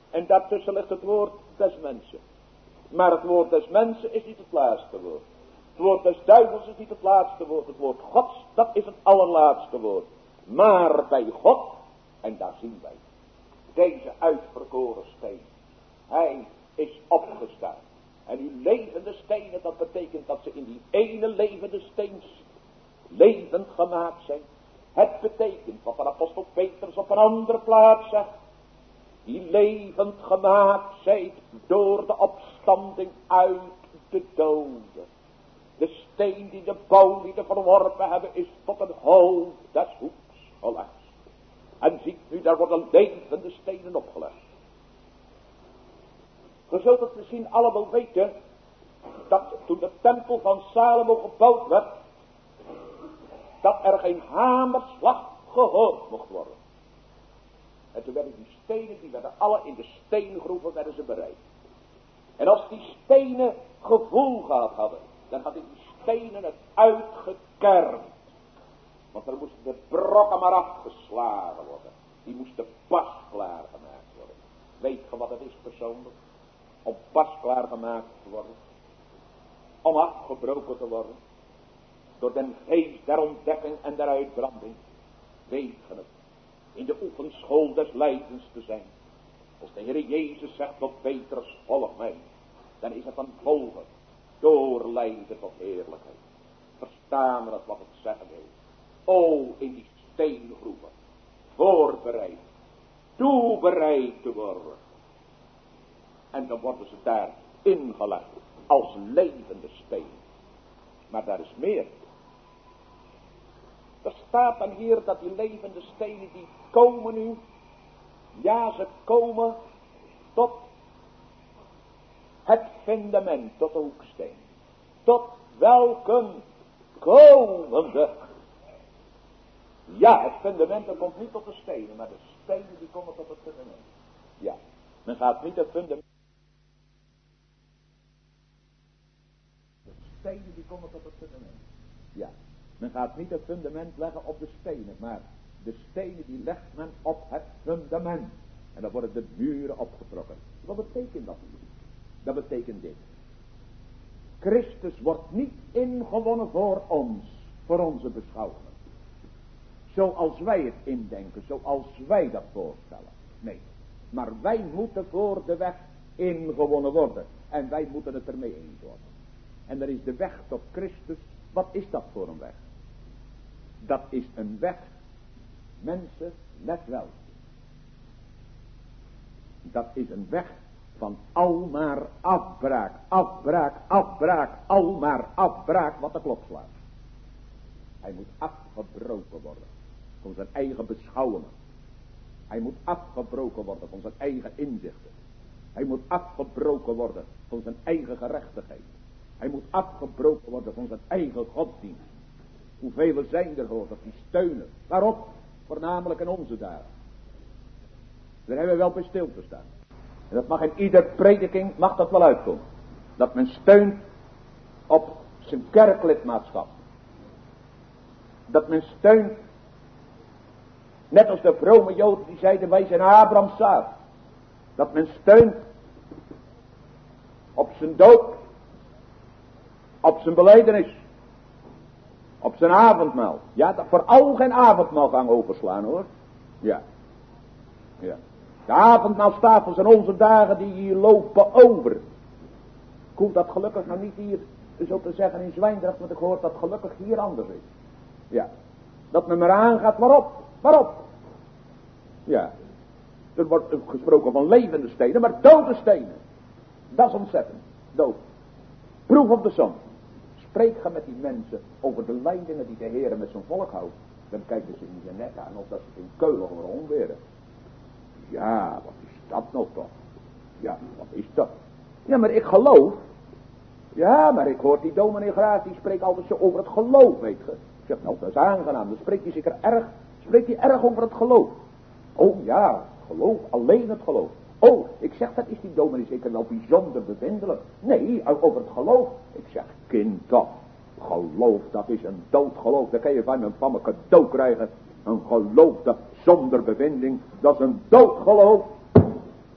En daartussen ligt het woord des mensen. Maar het woord des mensen is niet het laatste woord. Het woord des duivels is niet het laatste woord. Het woord Gods, dat is het allerlaatste woord. Maar bij God, en daar zien wij, deze uitverkoren steen, hij is opgestaan. En die levende stenen, dat betekent dat ze in die ene levende steen levend gemaakt zijn. Het betekent wat de apostel Petrus op een andere plaats zegt. Die levend gemaakt zijn door de opstanding uit de doden. De steen die de bouwlieden verworpen hebben is tot een hoofd des hoeks gelegd. En ziet u, daar worden levende stenen opgelegd. Je zult het misschien allemaal weten, dat toen de tempel van Salomo gebouwd werd, dat er geen hamerslag gehoord mocht worden. En toen werden die stenen, die werden alle in de steengroeven werden ze bereid. En als die stenen gevoel gehad hadden, dan hadden die stenen het uitgekermd. Want er moesten de brokken maar afgeslagen worden. Die moesten pasklaar gemaakt worden. Weet je wat het is persoonlijk? Om pasklaar gemaakt te worden. Om afgebroken te worden. Door den geest der ontdekking en der uitbranding. Weet je het? In de oefenschool des lijdens te zijn. Als de Heer Jezus zegt tot Petrus, volg mij. Dan is het een volgen. Doorleiden tot heerlijkheid. Verstaan we dat wat het zeggen wil. O, in die steengroeven. Voorbereid. Toebereid te worden. En dan worden ze daar ingelegd. Als levende steen. Maar daar is meer. Er staat dan hier dat die levende stenen die komen nu. Ja, ze komen tot het fundament, tot de hoeksteen. Tot welke komende. Ja, het fundament dat komt niet tot de stenen, maar de stenen die komen tot het fundament. Ja, men gaat niet het fundament. De stenen die komen tot het fundament. Ja, men gaat niet het fundament leggen op de stenen, maar de stenen die legt men op het fundament. En dan worden de muren opgetrokken. Wat betekent dat? Dat betekent dit. Christus wordt niet ingewonnen voor ons, voor onze beschouwingen. Zoals wij het indenken, zoals wij dat voorstellen. Nee, maar wij moeten voor de weg ingewonnen worden. En wij moeten het ermee eens worden. En er is de weg tot Christus. Wat is dat voor een weg? Dat is een weg, mensen, let wel. Dat is een weg van almaar afbraak, afbraak, afbraak, almaar afbraak, wat de klok slaat. Hij moet afgebroken worden van zijn eigen beschouwingen. Hij moet afgebroken worden van zijn eigen inzichten. Hij moet afgebroken worden van zijn eigen gerechtigheid. Hij moet afgebroken worden van zijn eigen godsdienst. Hoeveel zijn er gehoord dat die steunen? Waarop? Voornamelijk in onze dagen. Daar hebben we wel bij stil te staan. En dat mag in ieder prediking, mag dat wel uitkomen. Dat men steunt op zijn kerklidmaatschap. Dat men steunt, net als de vrome Joden die zeiden wij zijn Abraham's zaad. Dat men steunt op zijn doop, op zijn belijdenis, op zijn avondmaal. Ja, dat vooral geen avondmaal gaan overslaan hoor. Ja. Ja. De avondmaalstafel zijn onze dagen die hier lopen over. Ik hoef dat gelukkig nog niet hier zo te zeggen in Zwijndrecht, want ik hoor dat gelukkig hier anders is. Ja. Dat men maar aangaat, waarop? Ja. Er wordt gesproken van levende stenen, maar dode stenen. Dat is ontzettend. Dood. Proef op de som. Spreek ga met die mensen over de leidingen die de Heer met zijn volk houdt. Dan kijken ze in je nek aan of dat ze in Keulen gewoon omweren. Ja, wat is dat nou toch? Ja, wat is dat? Ja, maar ik geloof. Ja, maar ik hoor die dominee Graaf, die spreekt altijd zo over het geloof, weet je. Ik zeg, nou, dat is aangenaam. Dan spreekt hij erg over het geloof. Oh ja, geloof, alleen het geloof. Oh, ik zeg, dat is die dominee zeker wel bijzonder bevindelijk. Nee, over het geloof. Ik zeg, kind toch, geloof, dat is een doodgeloof. Dat kan je van mijn cadeau krijgen. Een geloof dat zonder bevinding, dat is een doodgeloof.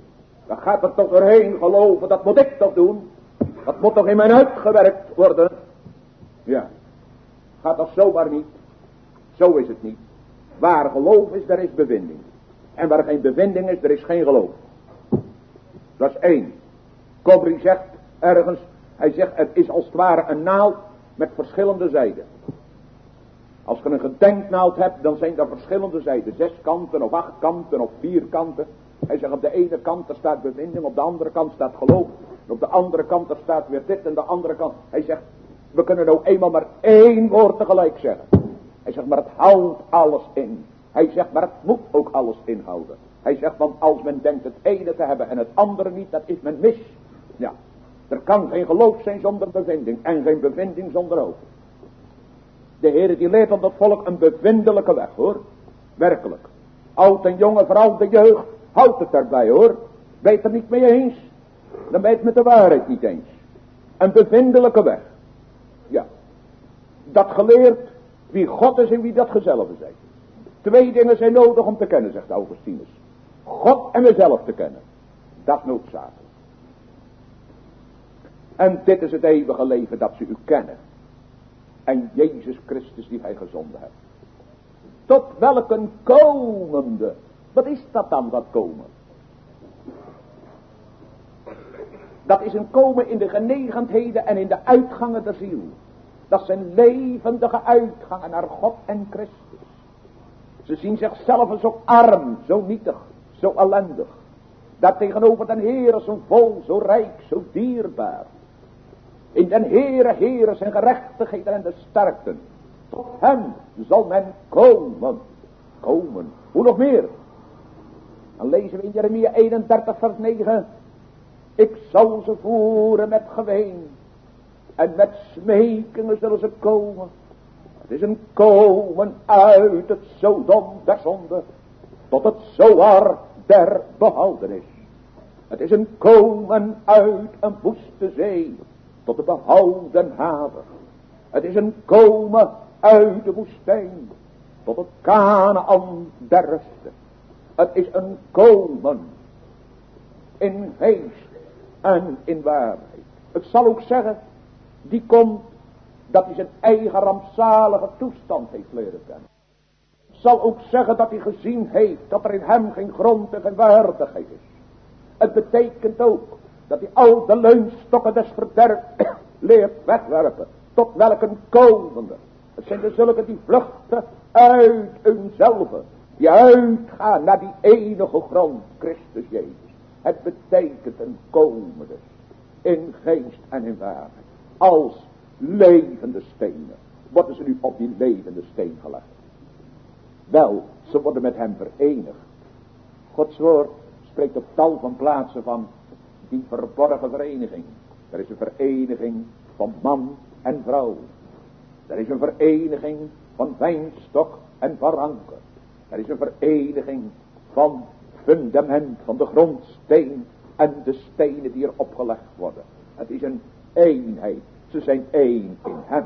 Dan gaat er toch doorheen geloven, dat moet ik toch doen. Dat moet toch in mij uitgewerkt worden. Ja, gaat dat zomaar niet. Zo is het niet. Waar geloof is, daar is bevinding. En waar geen bevinding is, er is geen geloof. Dat is 1. Kobri zegt ergens, hij zegt het is als het ware een naald met verschillende zijden. Als je een gedenknaald hebt, dan zijn er verschillende zijden. 6 kanten of 8 kanten of 4 kanten. Hij zegt op de ene kant daar staat bevinding, op de andere kant staat geloof. En op de andere kant daar staat weer dit en de andere kant. Hij zegt, we kunnen nou eenmaal maar 1 woord tegelijk zeggen. Hij zegt, maar het houdt alles in. Hij zegt, maar het moet ook alles inhouden. Hij zegt, want als men denkt het ene te hebben en het andere niet, dat is men mis. Ja, er kan geen geloof zijn zonder bevinding en geen bevinding zonder hoop. De Heer die leert aan dat volk een bevindelijke weg, hoor. Werkelijk. Oud en jonge, vooral de jeugd, houdt het erbij, hoor. Ben je het er niet mee eens? Dan ben je het met de waarheid niet eens. Een bevindelijke weg. Ja. Dat geleerd wie God is en wie dat gezellige zijn. 2 dingen zijn nodig om te kennen, zegt Augustinus. God en mezelf te kennen. Dat is noodzakelijk. En dit is het eeuwige leven dat ze u kennen. En Jezus Christus die hij gezonden heeft. Tot welke komende. Wat is dat dan, dat komen? Dat is een komen in de genegenheden en in de uitgangen der ziel. Dat zijn levendige uitgangen naar God en Christus. Ze zien zichzelf zo arm, zo nietig, zo ellendig. Daartegenover den Heere zo vol, zo rijk, zo dierbaar. In den Heere zijn gerechtigheden en de sterkte. Tot hem zal men komen. Komen. Hoe nog meer? Dan lezen we in Jeremia 31 vers 9. Ik zal ze voeren met geween. En met smekingen zullen ze komen. Het is een komen uit het Sodom der zonde. Tot het Zoar der behoudenis. Het is een komen uit een woeste zee. Tot de behouden haven. Het is een komen uit de woestijn. Tot het Kanaan der rusten. Het is een komen. In geest en in waarheid. Ik zal ook zeggen. Die komt. Dat hij zijn eigen rampzalige toestand heeft leren kennen. Ik zal ook zeggen dat hij gezien heeft. Dat er in hem geen grond en geen waardigheid is. Het betekent ook. Dat hij al de leunstokken des verderfs leert wegwerpen. Tot welke komende. Het zijn de zulke die vluchten uit hunzelf. Die uitgaan naar die enige grond. Christus Jezus. Het betekent een komende. In geest en in waarheid. Als levende stenen. Worden ze nu op die levende steen gelegd. Wel, ze worden met hem verenigd. Gods woord spreekt op tal van plaatsen van die verborgen vereniging. Er is een vereniging van man en vrouw. Er is een vereniging van wijnstok en van ranken. Er is een vereniging van fundament, van de grondsteen en de stenen die er opgelegd worden. Het is een eenheid. Ze zijn één in hem.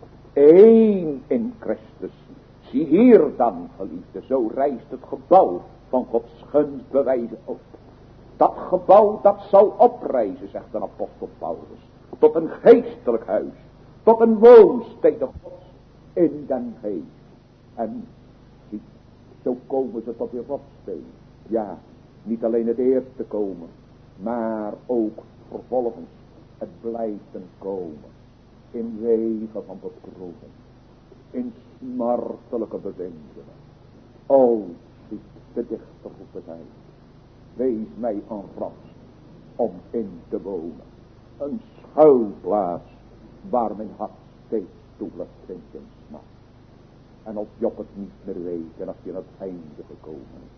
Eén in Christus. Zie hier dan, geliefde, zo rijst het gebouw van Gods gunstbewijzen op. Dat gebouw, dat zal oprijzen, zegt de apostel Paulus. Tot een geestelijk huis. Tot een woonstede Gods in den geest. En zie, zo komen ze tot die rotsteen. Ja, niet alleen het eerste komen, maar ook vervolgens het blijven komen. In wegen van beproeving. In smartelijke bevindingen. O, zie, de dichter roepen hij. Wees mij een rots om in te wonen. Een schuilplaats waar mijn hart steeds toevlucht vindt in smart. En als Job het niet meer weet en als hij aan het einde gekomen is.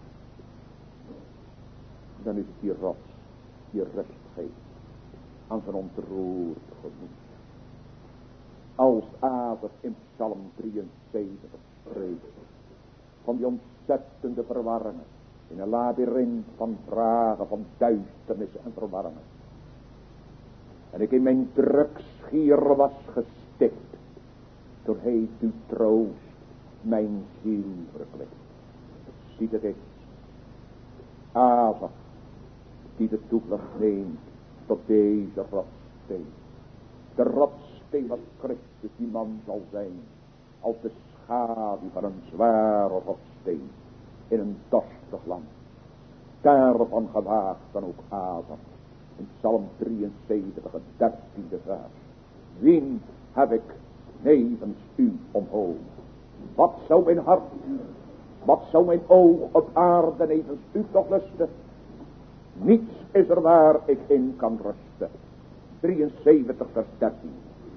Dan is het die rots die rust geeft aan zijn ontroerd gemoed. Als Azef in Psalm 73 spreekt van die ontzettende verwarringen. In een labyrint van vragen, van duisternissen en verwarringen. En ik in mijn drukschier was gestikt. Door heet uw troost mijn ziel verklikt. Ziet het eens. Azef. die de toevlucht neemt tot deze rotssteen. De rotssteen van Christus, die man zal zijn als de schaduw van een zware rotsteen in een dorstig land. Daarvan gewaagd dan ook Adam in Psalm 73, het 13e vers. Wien heb ik nevens u omhoog? Wat zou mijn hart, wat zou mijn oog op aarde nevens u toch lusten? Niets is er waar ik in kan rusten. 73 vers 13.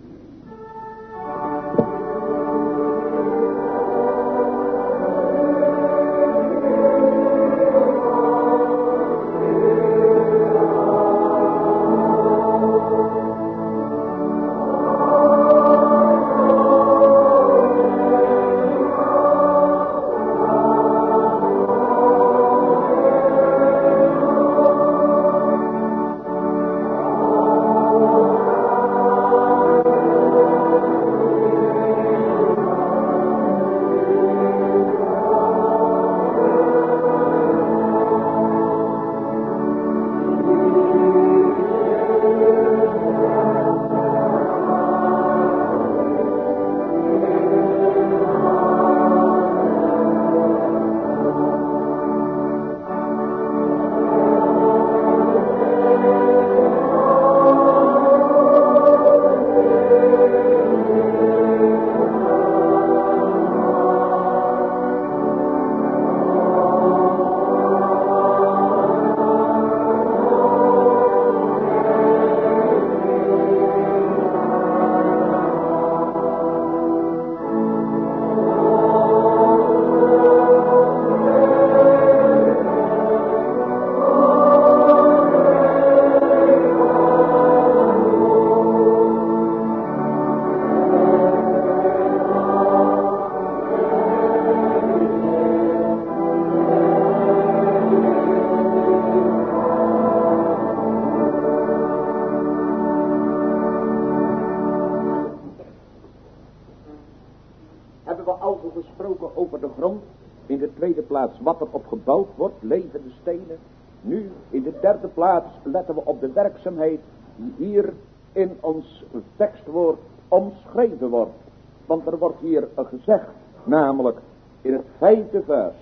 Wat er op gebouwd wordt, levende stenen. Nu in de derde plaats letten we op de werkzaamheid die hier in ons tekstwoord omschreven wordt. Want er wordt hier gezegd, namelijk in het 5e vers.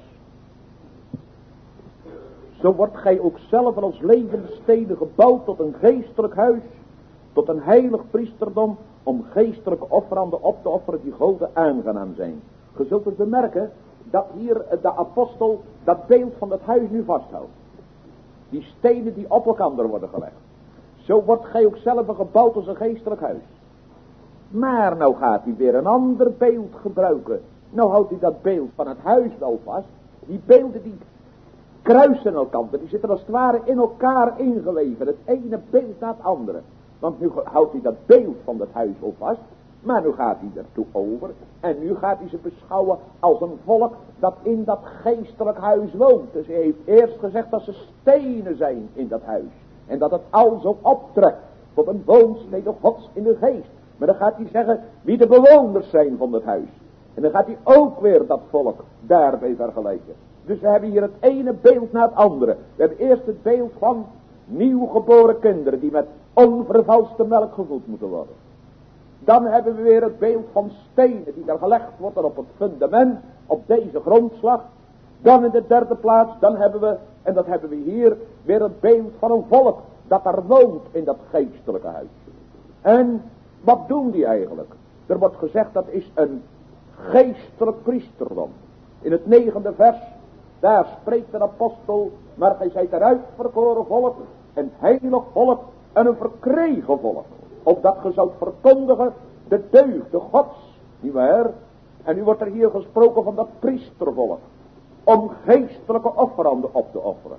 Zo wordt gij ook zelf als levende stenen gebouwd tot een geestelijk huis, tot een heilig priesterdom, om geestelijke offeranden op te offeren die God aangenaam zijn. Je zult het bemerken dat hier de apostel dat beeld van het huis nu vasthoudt. Die stenen die op elkaar worden gelegd. Zo wordt gij ook zelf gebouwd als een geestelijk huis. Maar nou gaat hij weer een ander beeld gebruiken. Nou houdt hij dat beeld van het huis wel vast. Die beelden die kruisen elkaar. Die zitten als het ware in elkaar ingeweven. Het ene beeld na het andere. Want nu houdt hij dat beeld van het huis al vast. Maar nu gaat hij ertoe over. En nu gaat hij ze beschouwen als een volk dat in dat geestelijk huis woont. Dus hij heeft eerst gezegd dat ze stenen zijn in dat huis. En dat het al zo optrekt tot een woonstede Gods in de geest. Maar dan gaat hij zeggen wie de bewoners zijn van het huis. En dan gaat hij ook weer dat volk daarbij vergelijken. Dus we hebben hier het ene beeld na het andere. We hebben eerst het beeld van nieuwgeboren kinderen die met onvervalste melk gevoed moeten worden. Dan hebben we weer het beeld van stenen die daar gelegd worden op het fundament, op deze grondslag. Dan in de derde plaats, dan hebben we, en dat hebben we hier, weer het beeld van een volk dat daar woont in dat geestelijke huis. En wat doen die eigenlijk? Er wordt gezegd dat is een geestelijk priesterdom. In het 9e vers, daar spreekt de apostel, maar gij zijt een uitverkoren volk, een heilig volk en een verkregen volk. Opdat ge zoudt verkondigen de deugden Gods, nietwaar? En nu wordt er hier gesproken van dat priestervolk, om geestelijke offeranden op te offeren.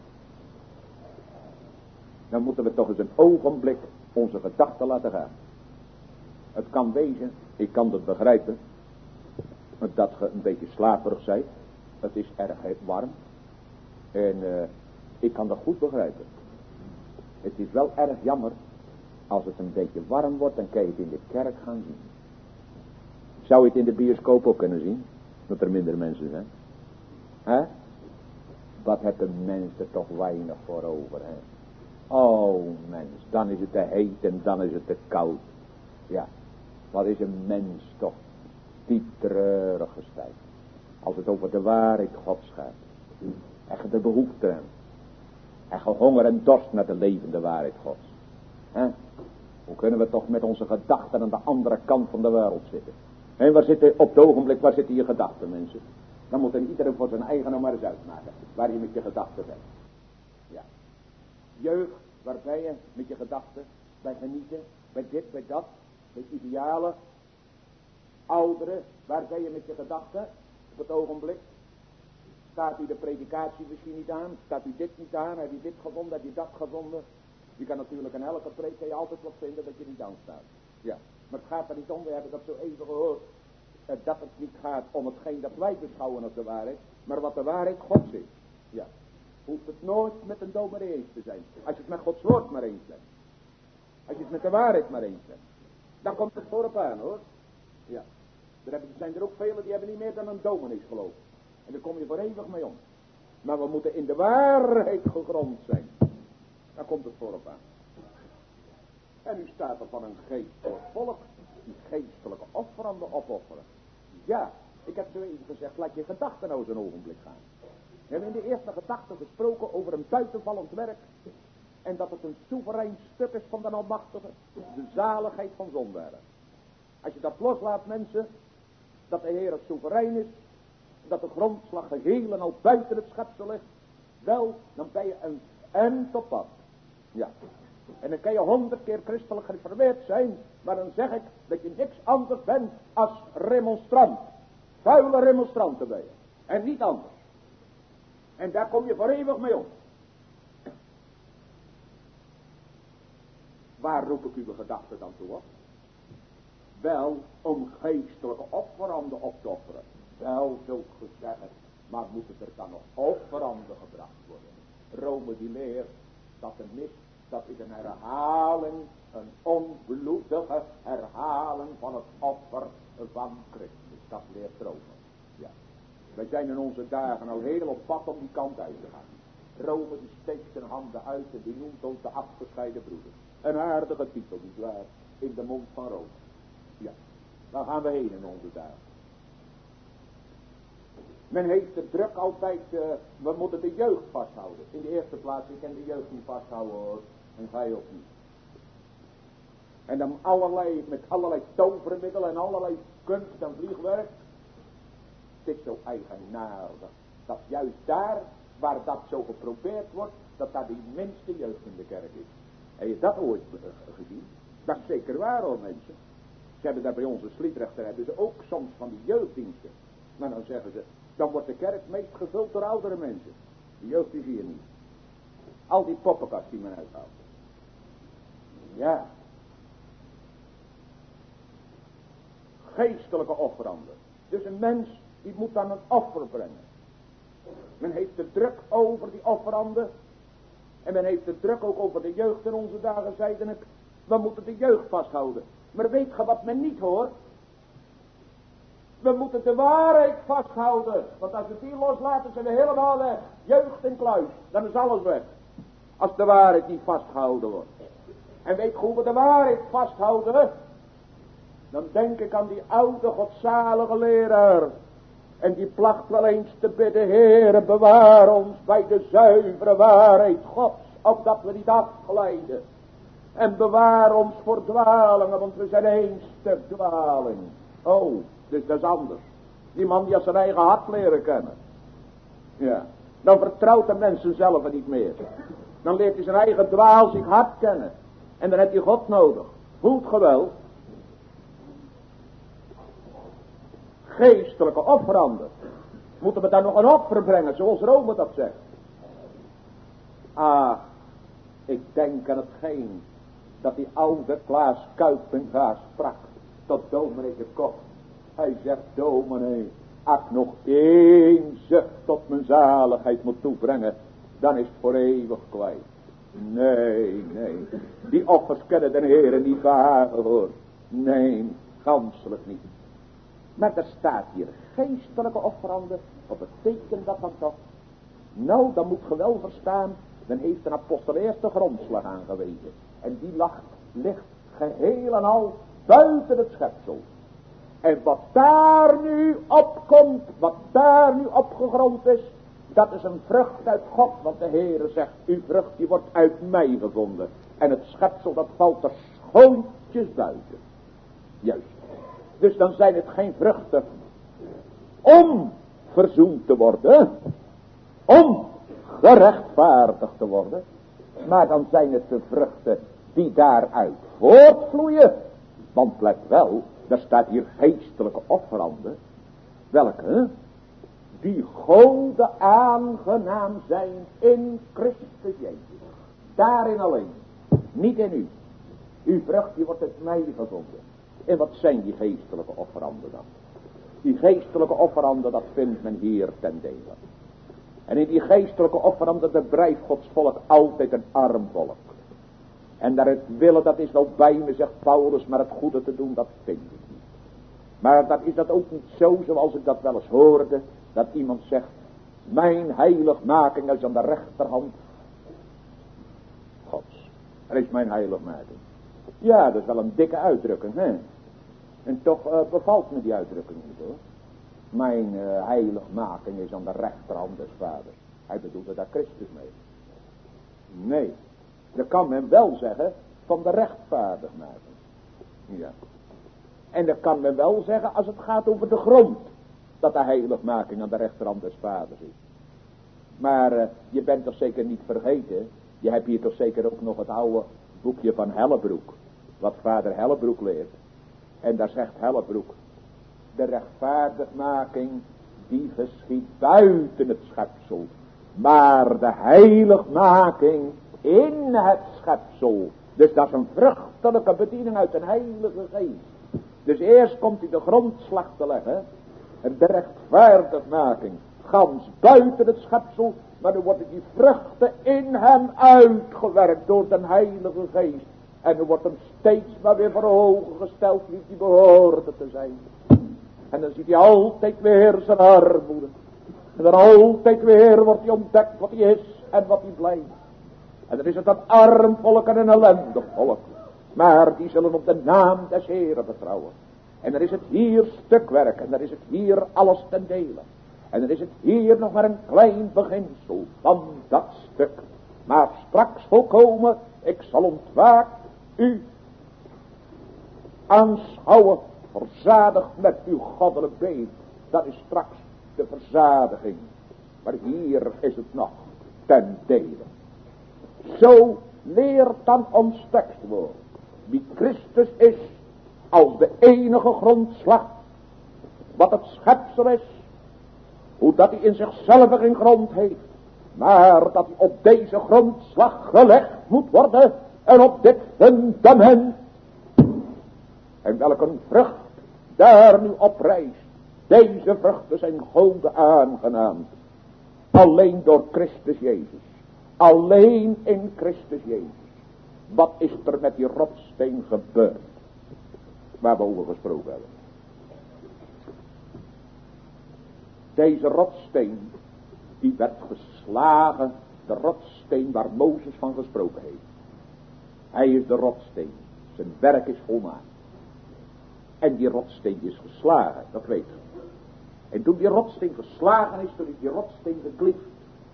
Dan moeten we toch eens een ogenblik onze gedachten laten gaan. Het kan wezen, ik kan het begrijpen, dat je een beetje slaperig bent. Het is erg warm. En ik kan dat goed begrijpen. Het is wel erg jammer. Als het een beetje warm wordt, dan kan je het in de kerk gaan zien. Zou je het in de bioscoop ook kunnen zien? Dat er minder mensen zijn. Hè? Wat hebben mensen toch weinig voor over, hè? Oh mens, dan is het te heet en dan is het te koud. Ja, wat is een mens toch diep treurig gesteld. Als het over de waarheid Gods gaat. En je de behoefte aan. En je honger en dorst naar de levende waarheid Gods. Hoe kunnen we toch met onze gedachten aan de andere kant van de wereld zitten? En waar zitten op het ogenblik, waar zitten je gedachten, mensen? Dan moet er iedereen voor zijn eigen nog maar eens uitmaken. Waar je met je gedachten bent. Ja. Jeugd, waar ben je met je gedachten? Bij genieten, bij dit, bij dat, bij idealen. Ouderen, waar ben je met je gedachten? Op het ogenblik. Staat u de predikatie misschien niet aan? Staat u dit niet aan? Heb je dit gevonden? Heb je dat gevonden? Je kan natuurlijk in elke preek kan je altijd wat vinden dat je niet aanstaat. Ja, maar het gaat er niet om, we hebben dat zo even gehoord. Dat het niet gaat om hetgeen dat wij beschouwen als de waarheid, maar wat de waarheid Gods is. Ja, hoeft het nooit met een dominee eens te zijn. Als je het met Gods woord maar eens bent. Als je het met de waarheid maar eens bent. Dan komt het voorop aan hoor. Ja, zijn er ook velen die hebben niet meer dan een domineesgeloof. En daar kom je voor eeuwig mee om. Maar we moeten in de waarheid gegrond zijn. Dan komt het voorop aan. En u staat er van een geestelijk volk. Die geestelijke offeranden opofferen. Ja, ik heb zo even gezegd, laat je gedachten nou eens een ogenblik gaan. We hebben in de eerste gedachte gesproken over een buitenvallend werk. En dat het een soeverein stuk is van de Almachtige. De zaligheid van zondaren. Als je dat loslaat mensen, dat de Heer soeverein is. Dat de grondslag geheel en al buiten het schepsel ligt. Wel, dan ben je een end op pad. Ja. En dan kan je 100 keer christelijk gereformeerd zijn. Maar dan zeg ik dat je niks anders bent als remonstrant. Vuile remonstranten ben je. En niet anders. En daar kom je voor eeuwig mee om. Waar roep ik uw gedachten dan toe op? Wel om geestelijke offeranden op te offeren. Wel, zo gezegd. Maar moeten er dan nog offeranden gebracht worden? Rome die leert dat de mis, dat is een herhaling, een onbloedige herhaling van het offer van Christus. Dat leert Rome. Ja. Wij zijn in onze dagen al heel op pad om die kant uit te gaan. Rome die steekt zijn handen uit en die noemt ons de afgescheiden broeders. Een aardige titel, nietwaar, in de mond van Rome. Ja, daar gaan we heen in onze dagen. Men heeft de druk altijd, we moeten de jeugd vasthouden. In de eerste plaats, ik kan de jeugd niet vasthouden hoor. En ga je ook niet. En dan met allerlei tovermiddelen en allerlei kunst en vliegwerk. Het is zo eigenaardig. Dat juist daar, waar dat zo geprobeerd wordt, dat daar die minste jeugd in de kerk is. Heb je dat ooit gezien? Dat is zeker waar hoor mensen. Ze hebben daar bij onze Sliedrechter hebben ze ook soms van die jeugddiensten. Maar dan zeggen ze, dan wordt de kerk meest gevuld door oudere mensen. De jeugd is hier niet. Al die poppenkast die men uithaalt. Ja. Geestelijke offeranden. Dus een mens die moet dan een offer brengen. Men heeft de druk over die offeranden. En men heeft de druk ook over de jeugd in onze dagen, zeiden ik. We moeten de jeugd vasthouden. Maar weet je wat men niet hoort? We moeten de waarheid vasthouden. Want als we die loslaten zijn we helemaal weg. Jeugd en kluis. Dan is alles weg. Als de waarheid niet vastgehouden wordt. En weet je hoe we de waarheid vasthouden? Dan denk ik aan die oude godzalige leraar. En die placht wel eens te bidden. Heere, bewaar ons bij de zuivere waarheid Gods. Opdat we niet afglijden. En bewaar ons voor dwalingen. Want we zijn één stuk dwaling. Oh, dus dat is anders. Die man die als zijn eigen hart leren kennen. Ja. Dan vertrouwt de mensen zelf niet meer. Dan leert hij zijn eigen dwaalziek hart kennen. En dan heb je God nodig. Voelt ge wel? Geestelijke offeranden. Moeten we daar nog een offer brengen, zoals Rome dat zegt. Ah, ik denk aan hetgeen dat die oude Klaas Kuipenga sprak tot dominee de Kok. Hij zegt, dominee, als ik nog één zucht tot mijn zaligheid moet toebrengen, dan is het voor eeuwig kwijt. Nee, nee, die offers kennen de Heere niet behagen hoor. Nee, ganselijk niet. Maar er staat hier geestelijke offeranden. Wat betekent dat dan toch? Nou, dan moet je wel verstaan Men heeft een apostel eerst de grondslag aangewezen. En die ligt geheel en al buiten het schepsel. En wat daar nu opkomt, wat daar nu opgegrond is, dat is een vrucht uit God. Want de Heere zegt, uw vrucht die wordt uit mij gevonden. En het schepsel dat valt er schoontjes buiten. Juist. Dus dan zijn het geen vruchten om verzoend te worden, om gerechtvaardigd te worden, maar dan zijn het de vruchten die daaruit voortvloeien. Want let wel, daar staat hier geestelijke offeranden, welke die Gode aangenaam zijn in Christus Jezus. Daarin alleen, niet in u. Uw vrucht die wordt uit mij gevonden. En wat zijn die geestelijke offeranden dan? Die geestelijke offeranden, dat vindt men hier ten dele. En in die geestelijke offeranden bedrijft Gods volk altijd een arm volk. En daar het willen, dat is wel bij me, zegt Paulus, maar het goede te doen, dat vind ik niet. Maar dat is dat ook niet zo, zoals ik dat wel eens hoorde, dat iemand zegt, mijn heiligmaking is aan de rechterhand Gods. Er is mijn heiligmaking. Ja, dat is wel een dikke uitdrukking, hè. En toch bevalt me die uitdrukking niet, hoor. Mijn heiligmaking is aan de rechterhand des Vaders. Hij bedoelt er daar Christus mee. Nee, dat kan men wel zeggen van de rechtvaardigmaking. Ja. En dat kan men wel zeggen als het gaat over de grond, dat de heiligmaking aan de rechterhand des Vaders is. Maar je bent toch zeker niet vergeten, je hebt hier toch zeker ook nog het oude boekje van Hellebroek, wat vader Hellebroek leert. En daar zegt Hellebroek, de rechtvaardigmaking die geschiedt buiten het schepsel, maar de heiligmaking in het schepsel. Dus dat is een vruchtelijke bediening uit een heilige geest. Dus eerst komt hij de grondslag te leggen, en de rechtvaardigmaking gans buiten het schepsel, maar dan worden die vruchten in hem uitgewerkt door de heilige geest. En er wordt hem steeds maar weer voor ogen gesteld wie die behoorde te zijn. En dan ziet hij altijd weer zijn armoede. En dan altijd weer wordt hij ontdekt wat hij is en wat hij blijft. En dan is het een arm volk en een ellendig volk. Maar die zullen op de naam des Heeren vertrouwen. En dan is het hier stukwerk en dan is het hier alles ten dele. En dan is het hier nog maar een klein beginsel van dat stuk. Maar straks volkomen, ik zal ontwaakt u aanschouwen, verzadigd met uw goddelijk beeld. Dat is straks de verzadiging. Maar hier is het nog ten dele. Zo leert dan ons tekstwoord wie Christus is als de enige grondslag, wat het schepsel is, hoe dat hij in zichzelf geen grond heeft, maar dat hij op deze grondslag gelegd moet worden en op dit fundament. En welke vrucht daar nu oprijst, deze vruchten zijn Gode aangenaam, alleen door Christus Jezus, alleen in Christus Jezus. Wat is er met die rotssteen gebeurd, waar we over gesproken hebben? Deze rotsteen, die werd geslagen, de rotsteen waar Mozes van gesproken heeft. Hij is de rotsteen, zijn werk is volmaakt. En die rotsteen is geslagen, dat weet je. En toen die rotsteen geslagen is, toen is die rotsteen gekliefd.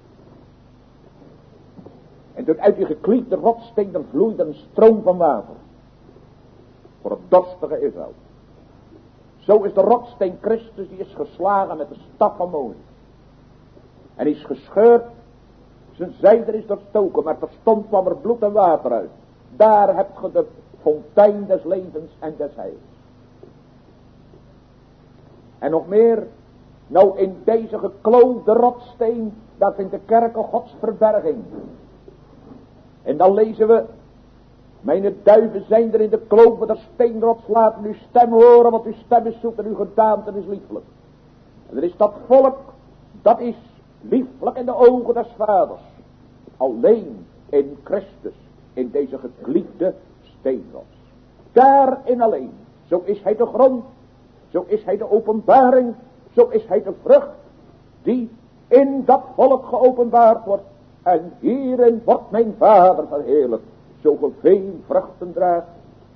En toen uit die gekliefde rotsteen, er vloeide een stroom van water. Voor het dorstige Israël. Zo is de rotsteen Christus, die is geslagen met de staf van Mozes. En is gescheurd, zijn zijde is doorstoken, maar terstond kwam er bloed en water uit. Daar hebt ge de fontein des levens en des heils. En nog meer, nou in deze gekloofde rotsteen, daar vindt de kerke Gods verberging. En dan lezen we, mijn duiven zijn er in de kloven der steenrots, laten uw stem horen, want uw stem is zoet en uw gedaante is lieflijk. En er is dat volk, dat is lieflijk in de ogen des Vaders. Alleen in Christus, in deze gekliefde steenrots. Daarin alleen, zo is hij de grond, zo is hij de openbaring, zo is hij de vrucht, die in dat volk geopenbaard wordt. En hierin wordt mijn Vader verheerlijkt, zo ge veel vruchten draagt.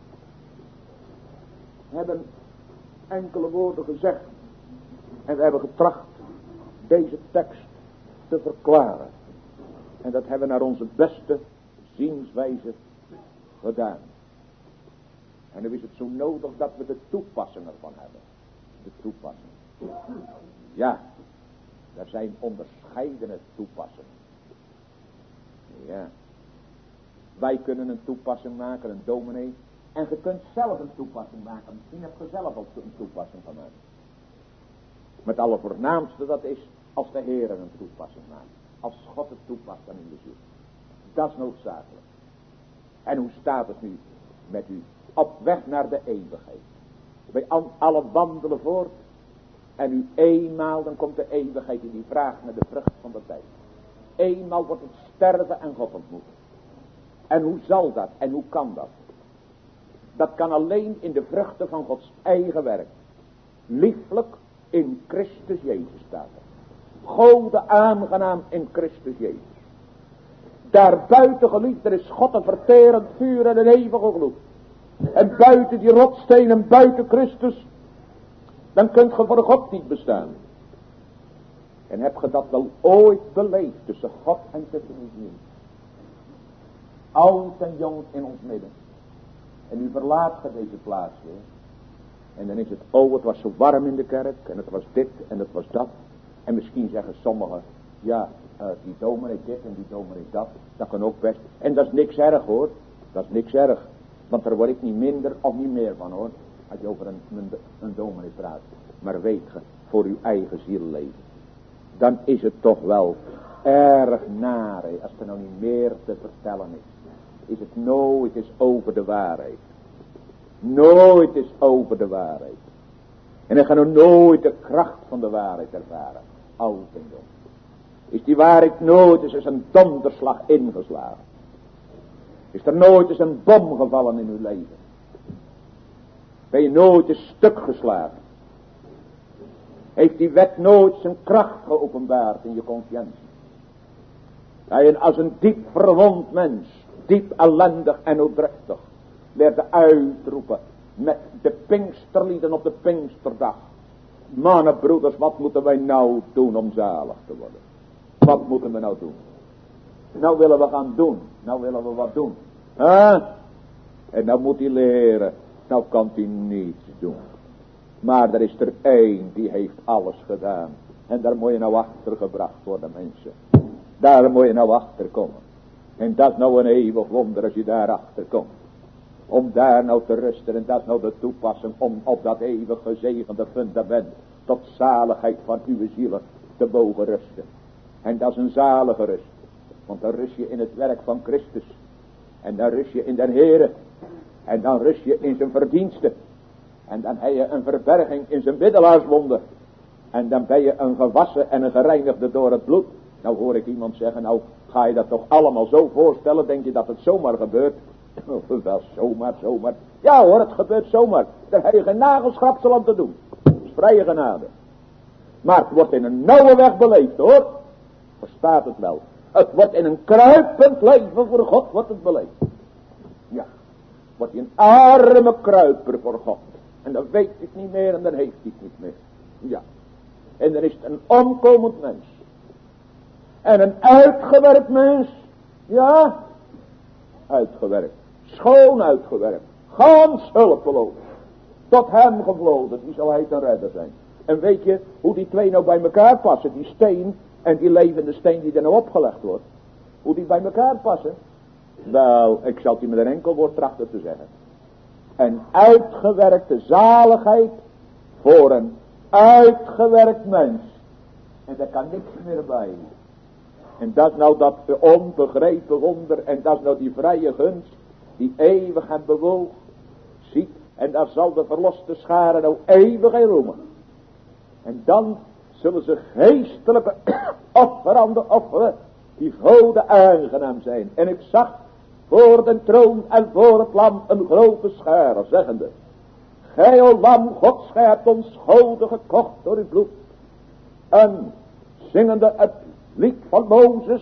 We hebben enkele woorden gezegd. En we hebben getracht deze tekst te verklaren. En dat hebben we naar onze beste zienswijze gedaan. En nu is het zo nodig dat we de toepassing ervan hebben. De toepassing. Ja, er zijn onderscheidene toepassingen. Ja. Wij kunnen een toepassing maken, een dominee. En je kunt zelf een toepassing maken. Misschien heb je zelf ook een toepassing van mij. Maar het allervoornaamste dat is als de Heer een toepassing maakt. Als God het toepast aan uw ziel. Dat is noodzakelijk. En hoe staat het nu met u? Op weg naar de eeuwigheid. Bij alle wandelen voort. En u eenmaal, dan komt de eeuwigheid in die vraag naar de vrucht van de tijd. Eenmaal wordt het sterven en God ontmoeten. En hoe zal dat? En hoe kan dat? Dat kan alleen in de vruchten van Gods eigen werk. Lieflijk in Christus Jezus staat er. Gode aangenaam in Christus Jezus. Daarbuiten geliefd, er is God een verterend vuur en een eeuwige gloed. En buiten die rotsteen en buiten Christus, dan kunt je voor God niet bestaan. En heb je dat wel ooit beleefd tussen God en tussen uw ziel? Oud en jong in ons midden. En u verlaat je deze plaats weer. En dan is het, oh het was zo warm in de kerk. En het was dit en het was dat. En misschien zeggen sommigen, ja, die dominee dit en die dominee dat. Dat kan ook best. En dat is niks erg hoor. Dat is niks erg. Want daar word ik niet minder of niet meer van hoor. Als je over een dominee praat. Maar weet je, voor uw eigen ziel leven. Dan is het toch wel erg naar. Als er nou niet meer te vertellen is. Is het nooit eens over de waarheid. Nooit eens over de waarheid. En dan gaan we nooit de kracht van de waarheid ervaren. Oud en jong. Is die waarheid nooit eens als een donderslag ingeslagen. Is er nooit eens een bom gevallen in uw leven. Ben je nooit een stuk geslagen. Heeft die wet nooit zijn kracht geopenbaard in je conscientie. Dat je als een diep verwond mens, diep ellendig en oprechter, leerde uitroepen met de Pinksterlieden op de Pinksterdag. Mannen, broeders, wat moeten wij nou doen om zalig te worden? Wat moeten we nou doen? Nou willen we gaan doen. Nou willen we wat doen. En nou moet hij leren. Nou kan hij niets doen. Maar er is er één die heeft alles gedaan. En daar moet je nou achter gebracht worden, mensen. Daar moet je nou achter komen. En dat is nou een eeuwig wonder als je daar achter komt. Om daar nou te rusten. En dat is nou de toepassing om op dat eeuwig gezegende fundament tot zaligheid van uw zielen te mogen rusten. En dat is een zalige rust. Want dan rust je in het werk van Christus. En dan rust je in den Heere. En dan rust je in zijn verdiensten. En dan heb je een verberging in zijn middelaarswonde. En dan ben je een gewassen en een gereinigde door het bloed. Nou hoor ik iemand zeggen, nou ga je dat toch allemaal zo voorstellen, denk je dat het zomaar gebeurt? Wel zomaar. Ja hoor, het gebeurt zomaar. Daar heb je geen nagelschrapsel aan te doen. Dat is vrije genade. Maar het wordt in een nauwe weg beleefd hoor. Verstaat het wel. Het wordt in een kruipend leven voor God wordt het beleefd. Ja. Wordt hij een arme kruiper voor God. En dan weet hij het niet meer en dan heeft hij het niet meer. Ja. En dan is het een omkomend mens. En een uitgewerkt mens. Ja. Uitgewerkt. Schoon uitgewerkt. Gans hulpeloos. Tot hem gevloden. Die zal hij ten redder zijn. En weet je hoe die twee nou bij elkaar passen? Die steen en die levende steen die er nou opgelegd wordt. Hoe die bij elkaar passen? Wel, ik zal het je met een enkel woord trachten te zeggen. Een uitgewerkte zaligheid voor een uitgewerkt mens. En daar kan niks meer bij. En dat is nou dat onbegrepen wonder. En dat is nou die vrije gunst. Die eeuwig en bewoog. Ziet. En daar zal de verloste schare nou eeuwig in roemen. En dan zullen ze geestelijke offeranden offeren. Die Gode aangenaam zijn. En ik zag voor de troon en voor het lam een grote schare. Zeggende. Gij o lam Gods, gij hebt ons Gode gekocht door uw bloed. En zingende het lied van Mozes.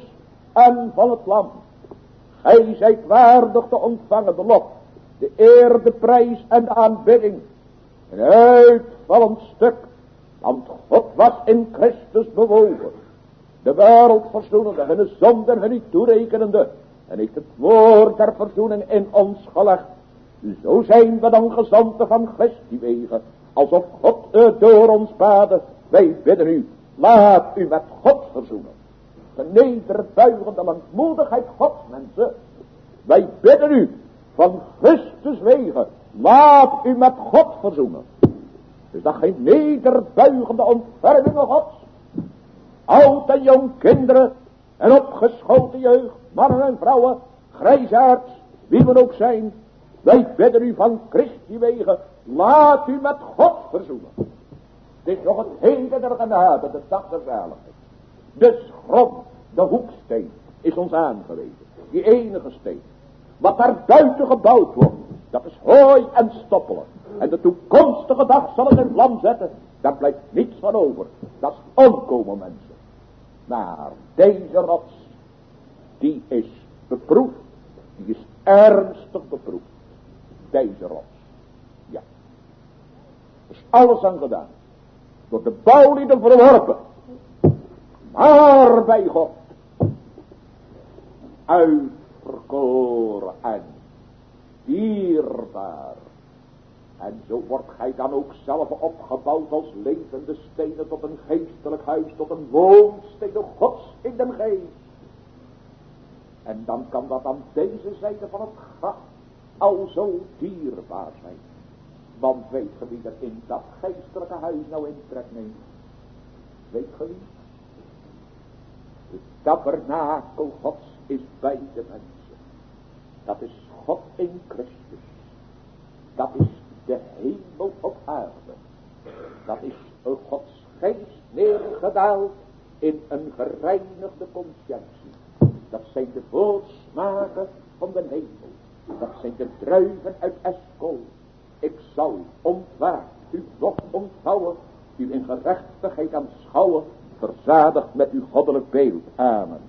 en van het lam. Gij zijt waardig te ontvangen de lof, de eer, de prijs en de aanbidding. Een uitvallend stuk, want God was in Christus bewogen, de wereld verzoenende, hun zonden hun niet toerekenende, en heeft het woord der verzoening in ons gelegd. Zo zijn we dan gezanten van Christi wegen, alsof God door ons baden. Wij bidden u, laat u met God verzoenen. De nederbuigende langmoedigheid Gods mensen. Wij bidden u, van Christus wegen, laat u met God verzoenen. Is dat geen nederbuigende ontfermingen Gods? Oud en jong kinderen en opgeschoten jeugd, mannen en vrouwen, grijsaards, wie we ook zijn. Wij bidden u van Christi wegen, laat u met God verzoenen. Het is nog het heden der genade, de dag der zaligheid. De schroom, de hoeksteen is ons aangewezen, die enige steen. Wat daar buiten gebouwd wordt, dat is hooi en stoppelen. En de toekomstige dag zal het in vlam zetten. Daar blijft niets van over. Dat is omkomen mensen. Maar deze rots, die is beproefd. Die is ernstig beproefd. Deze rots. Ja. Er is alles aan gedaan. Door de bouwlieden verworpen. Maar bij God. Uitverkoren en dierbaar. En zo wordt gij dan ook zelf opgebouwd als levende stenen tot een geestelijk huis, tot een woonstede Gods in den geest. En dan kan dat aan deze zijde van het graf al zo dierbaar zijn. Want weet ge wie er in dat geestelijke huis nou intrek neemt? Weet ge wie? De tabernakel Gods is bij de mensen. Dat is God in Christus. Dat is de hemel op aarde. Dat is Gods geest neergedaald in een gereinigde conscientie. Dat zijn de voorsmaken van de hemel. Dat zijn de druiven uit Eskol. Ik zal ontwaakt u nog ontvouwen, u in gerechtigheid aanschouwen, verzadigd met uw goddelijk beeld. Amen.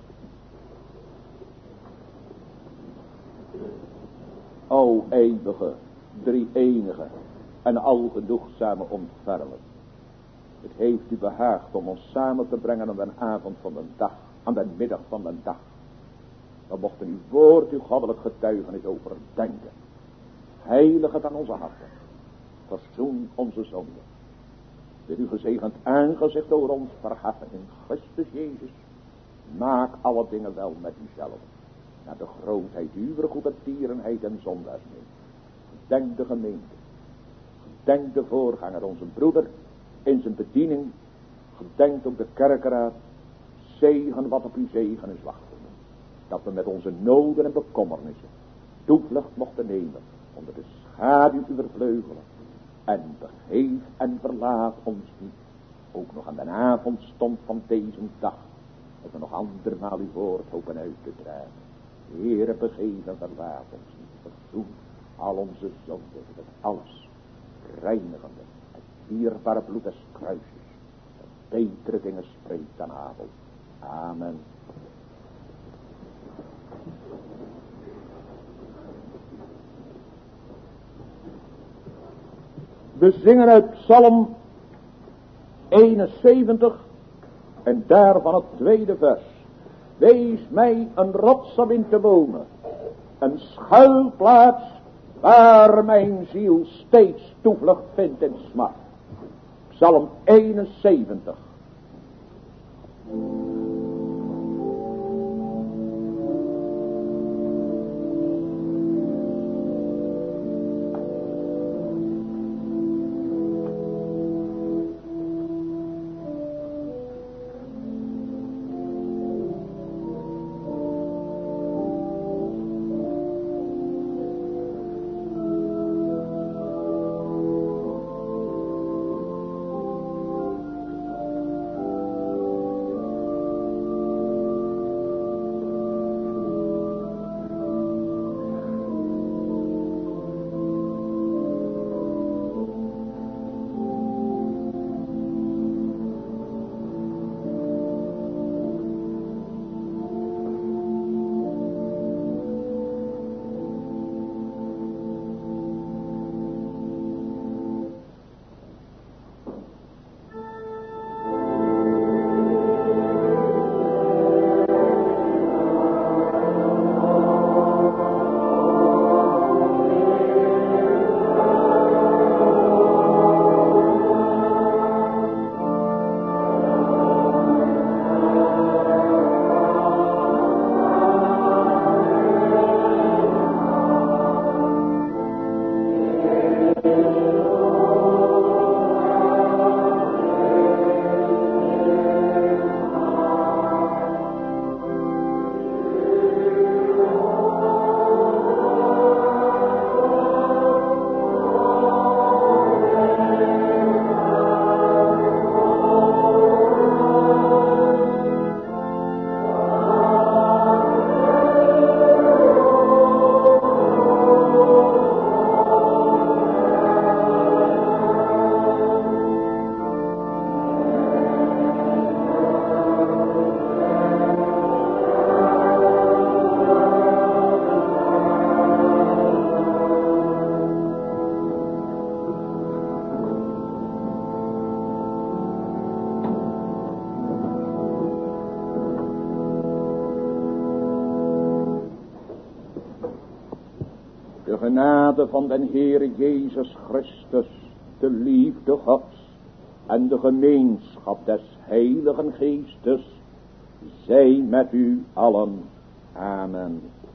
O eeuwige, drie enige en algenoegzame ontfermer. Het heeft u behaagd om ons samen te brengen aan de avond van de dag, aan de middag van de dag. We mochten uw woord, uw goddelijk getuigenis overdenken. Heilig het aan onze harten. Verzoen onze zonden. Met uw gezegend aangezicht over ons verheffen in Christus Jezus. Maak alle dingen wel met uzelf. Naar de grootheid uw goedertierenheid en zondaars mee. Gedenk de gemeente. Gedenk de voorganger, onze broeder, in zijn bediening. Gedenk ook de kerkeraad. Zegen wat op uw zegen is wachten. Dat we met onze noden en bekommernissen toevlucht mochten nemen onder de schaduw uw vleugelen. En begeef en verlaat ons niet. Ook nog aan de avondstond van deze dag. Dat we nog andermaal uw woord hopen uit te dragen. Heere, begeef en verlaat ons niet. Verzoen al onze zonden met alles reinigende. Het dierbare bloed des kruises. Dat betere dingen spreekt dan Abel. Amen. We zingen uit Psalm 71 en daarvan het tweede vers. Wees mij een rots om in te wonen, een schuilplaats waar mijn ziel steeds toevlucht vindt in smart. Psalm 71. De genade van den Heere Jezus Christus, de liefde Gods en de gemeenschap des Heiligen Geestes, zij met u allen. Amen.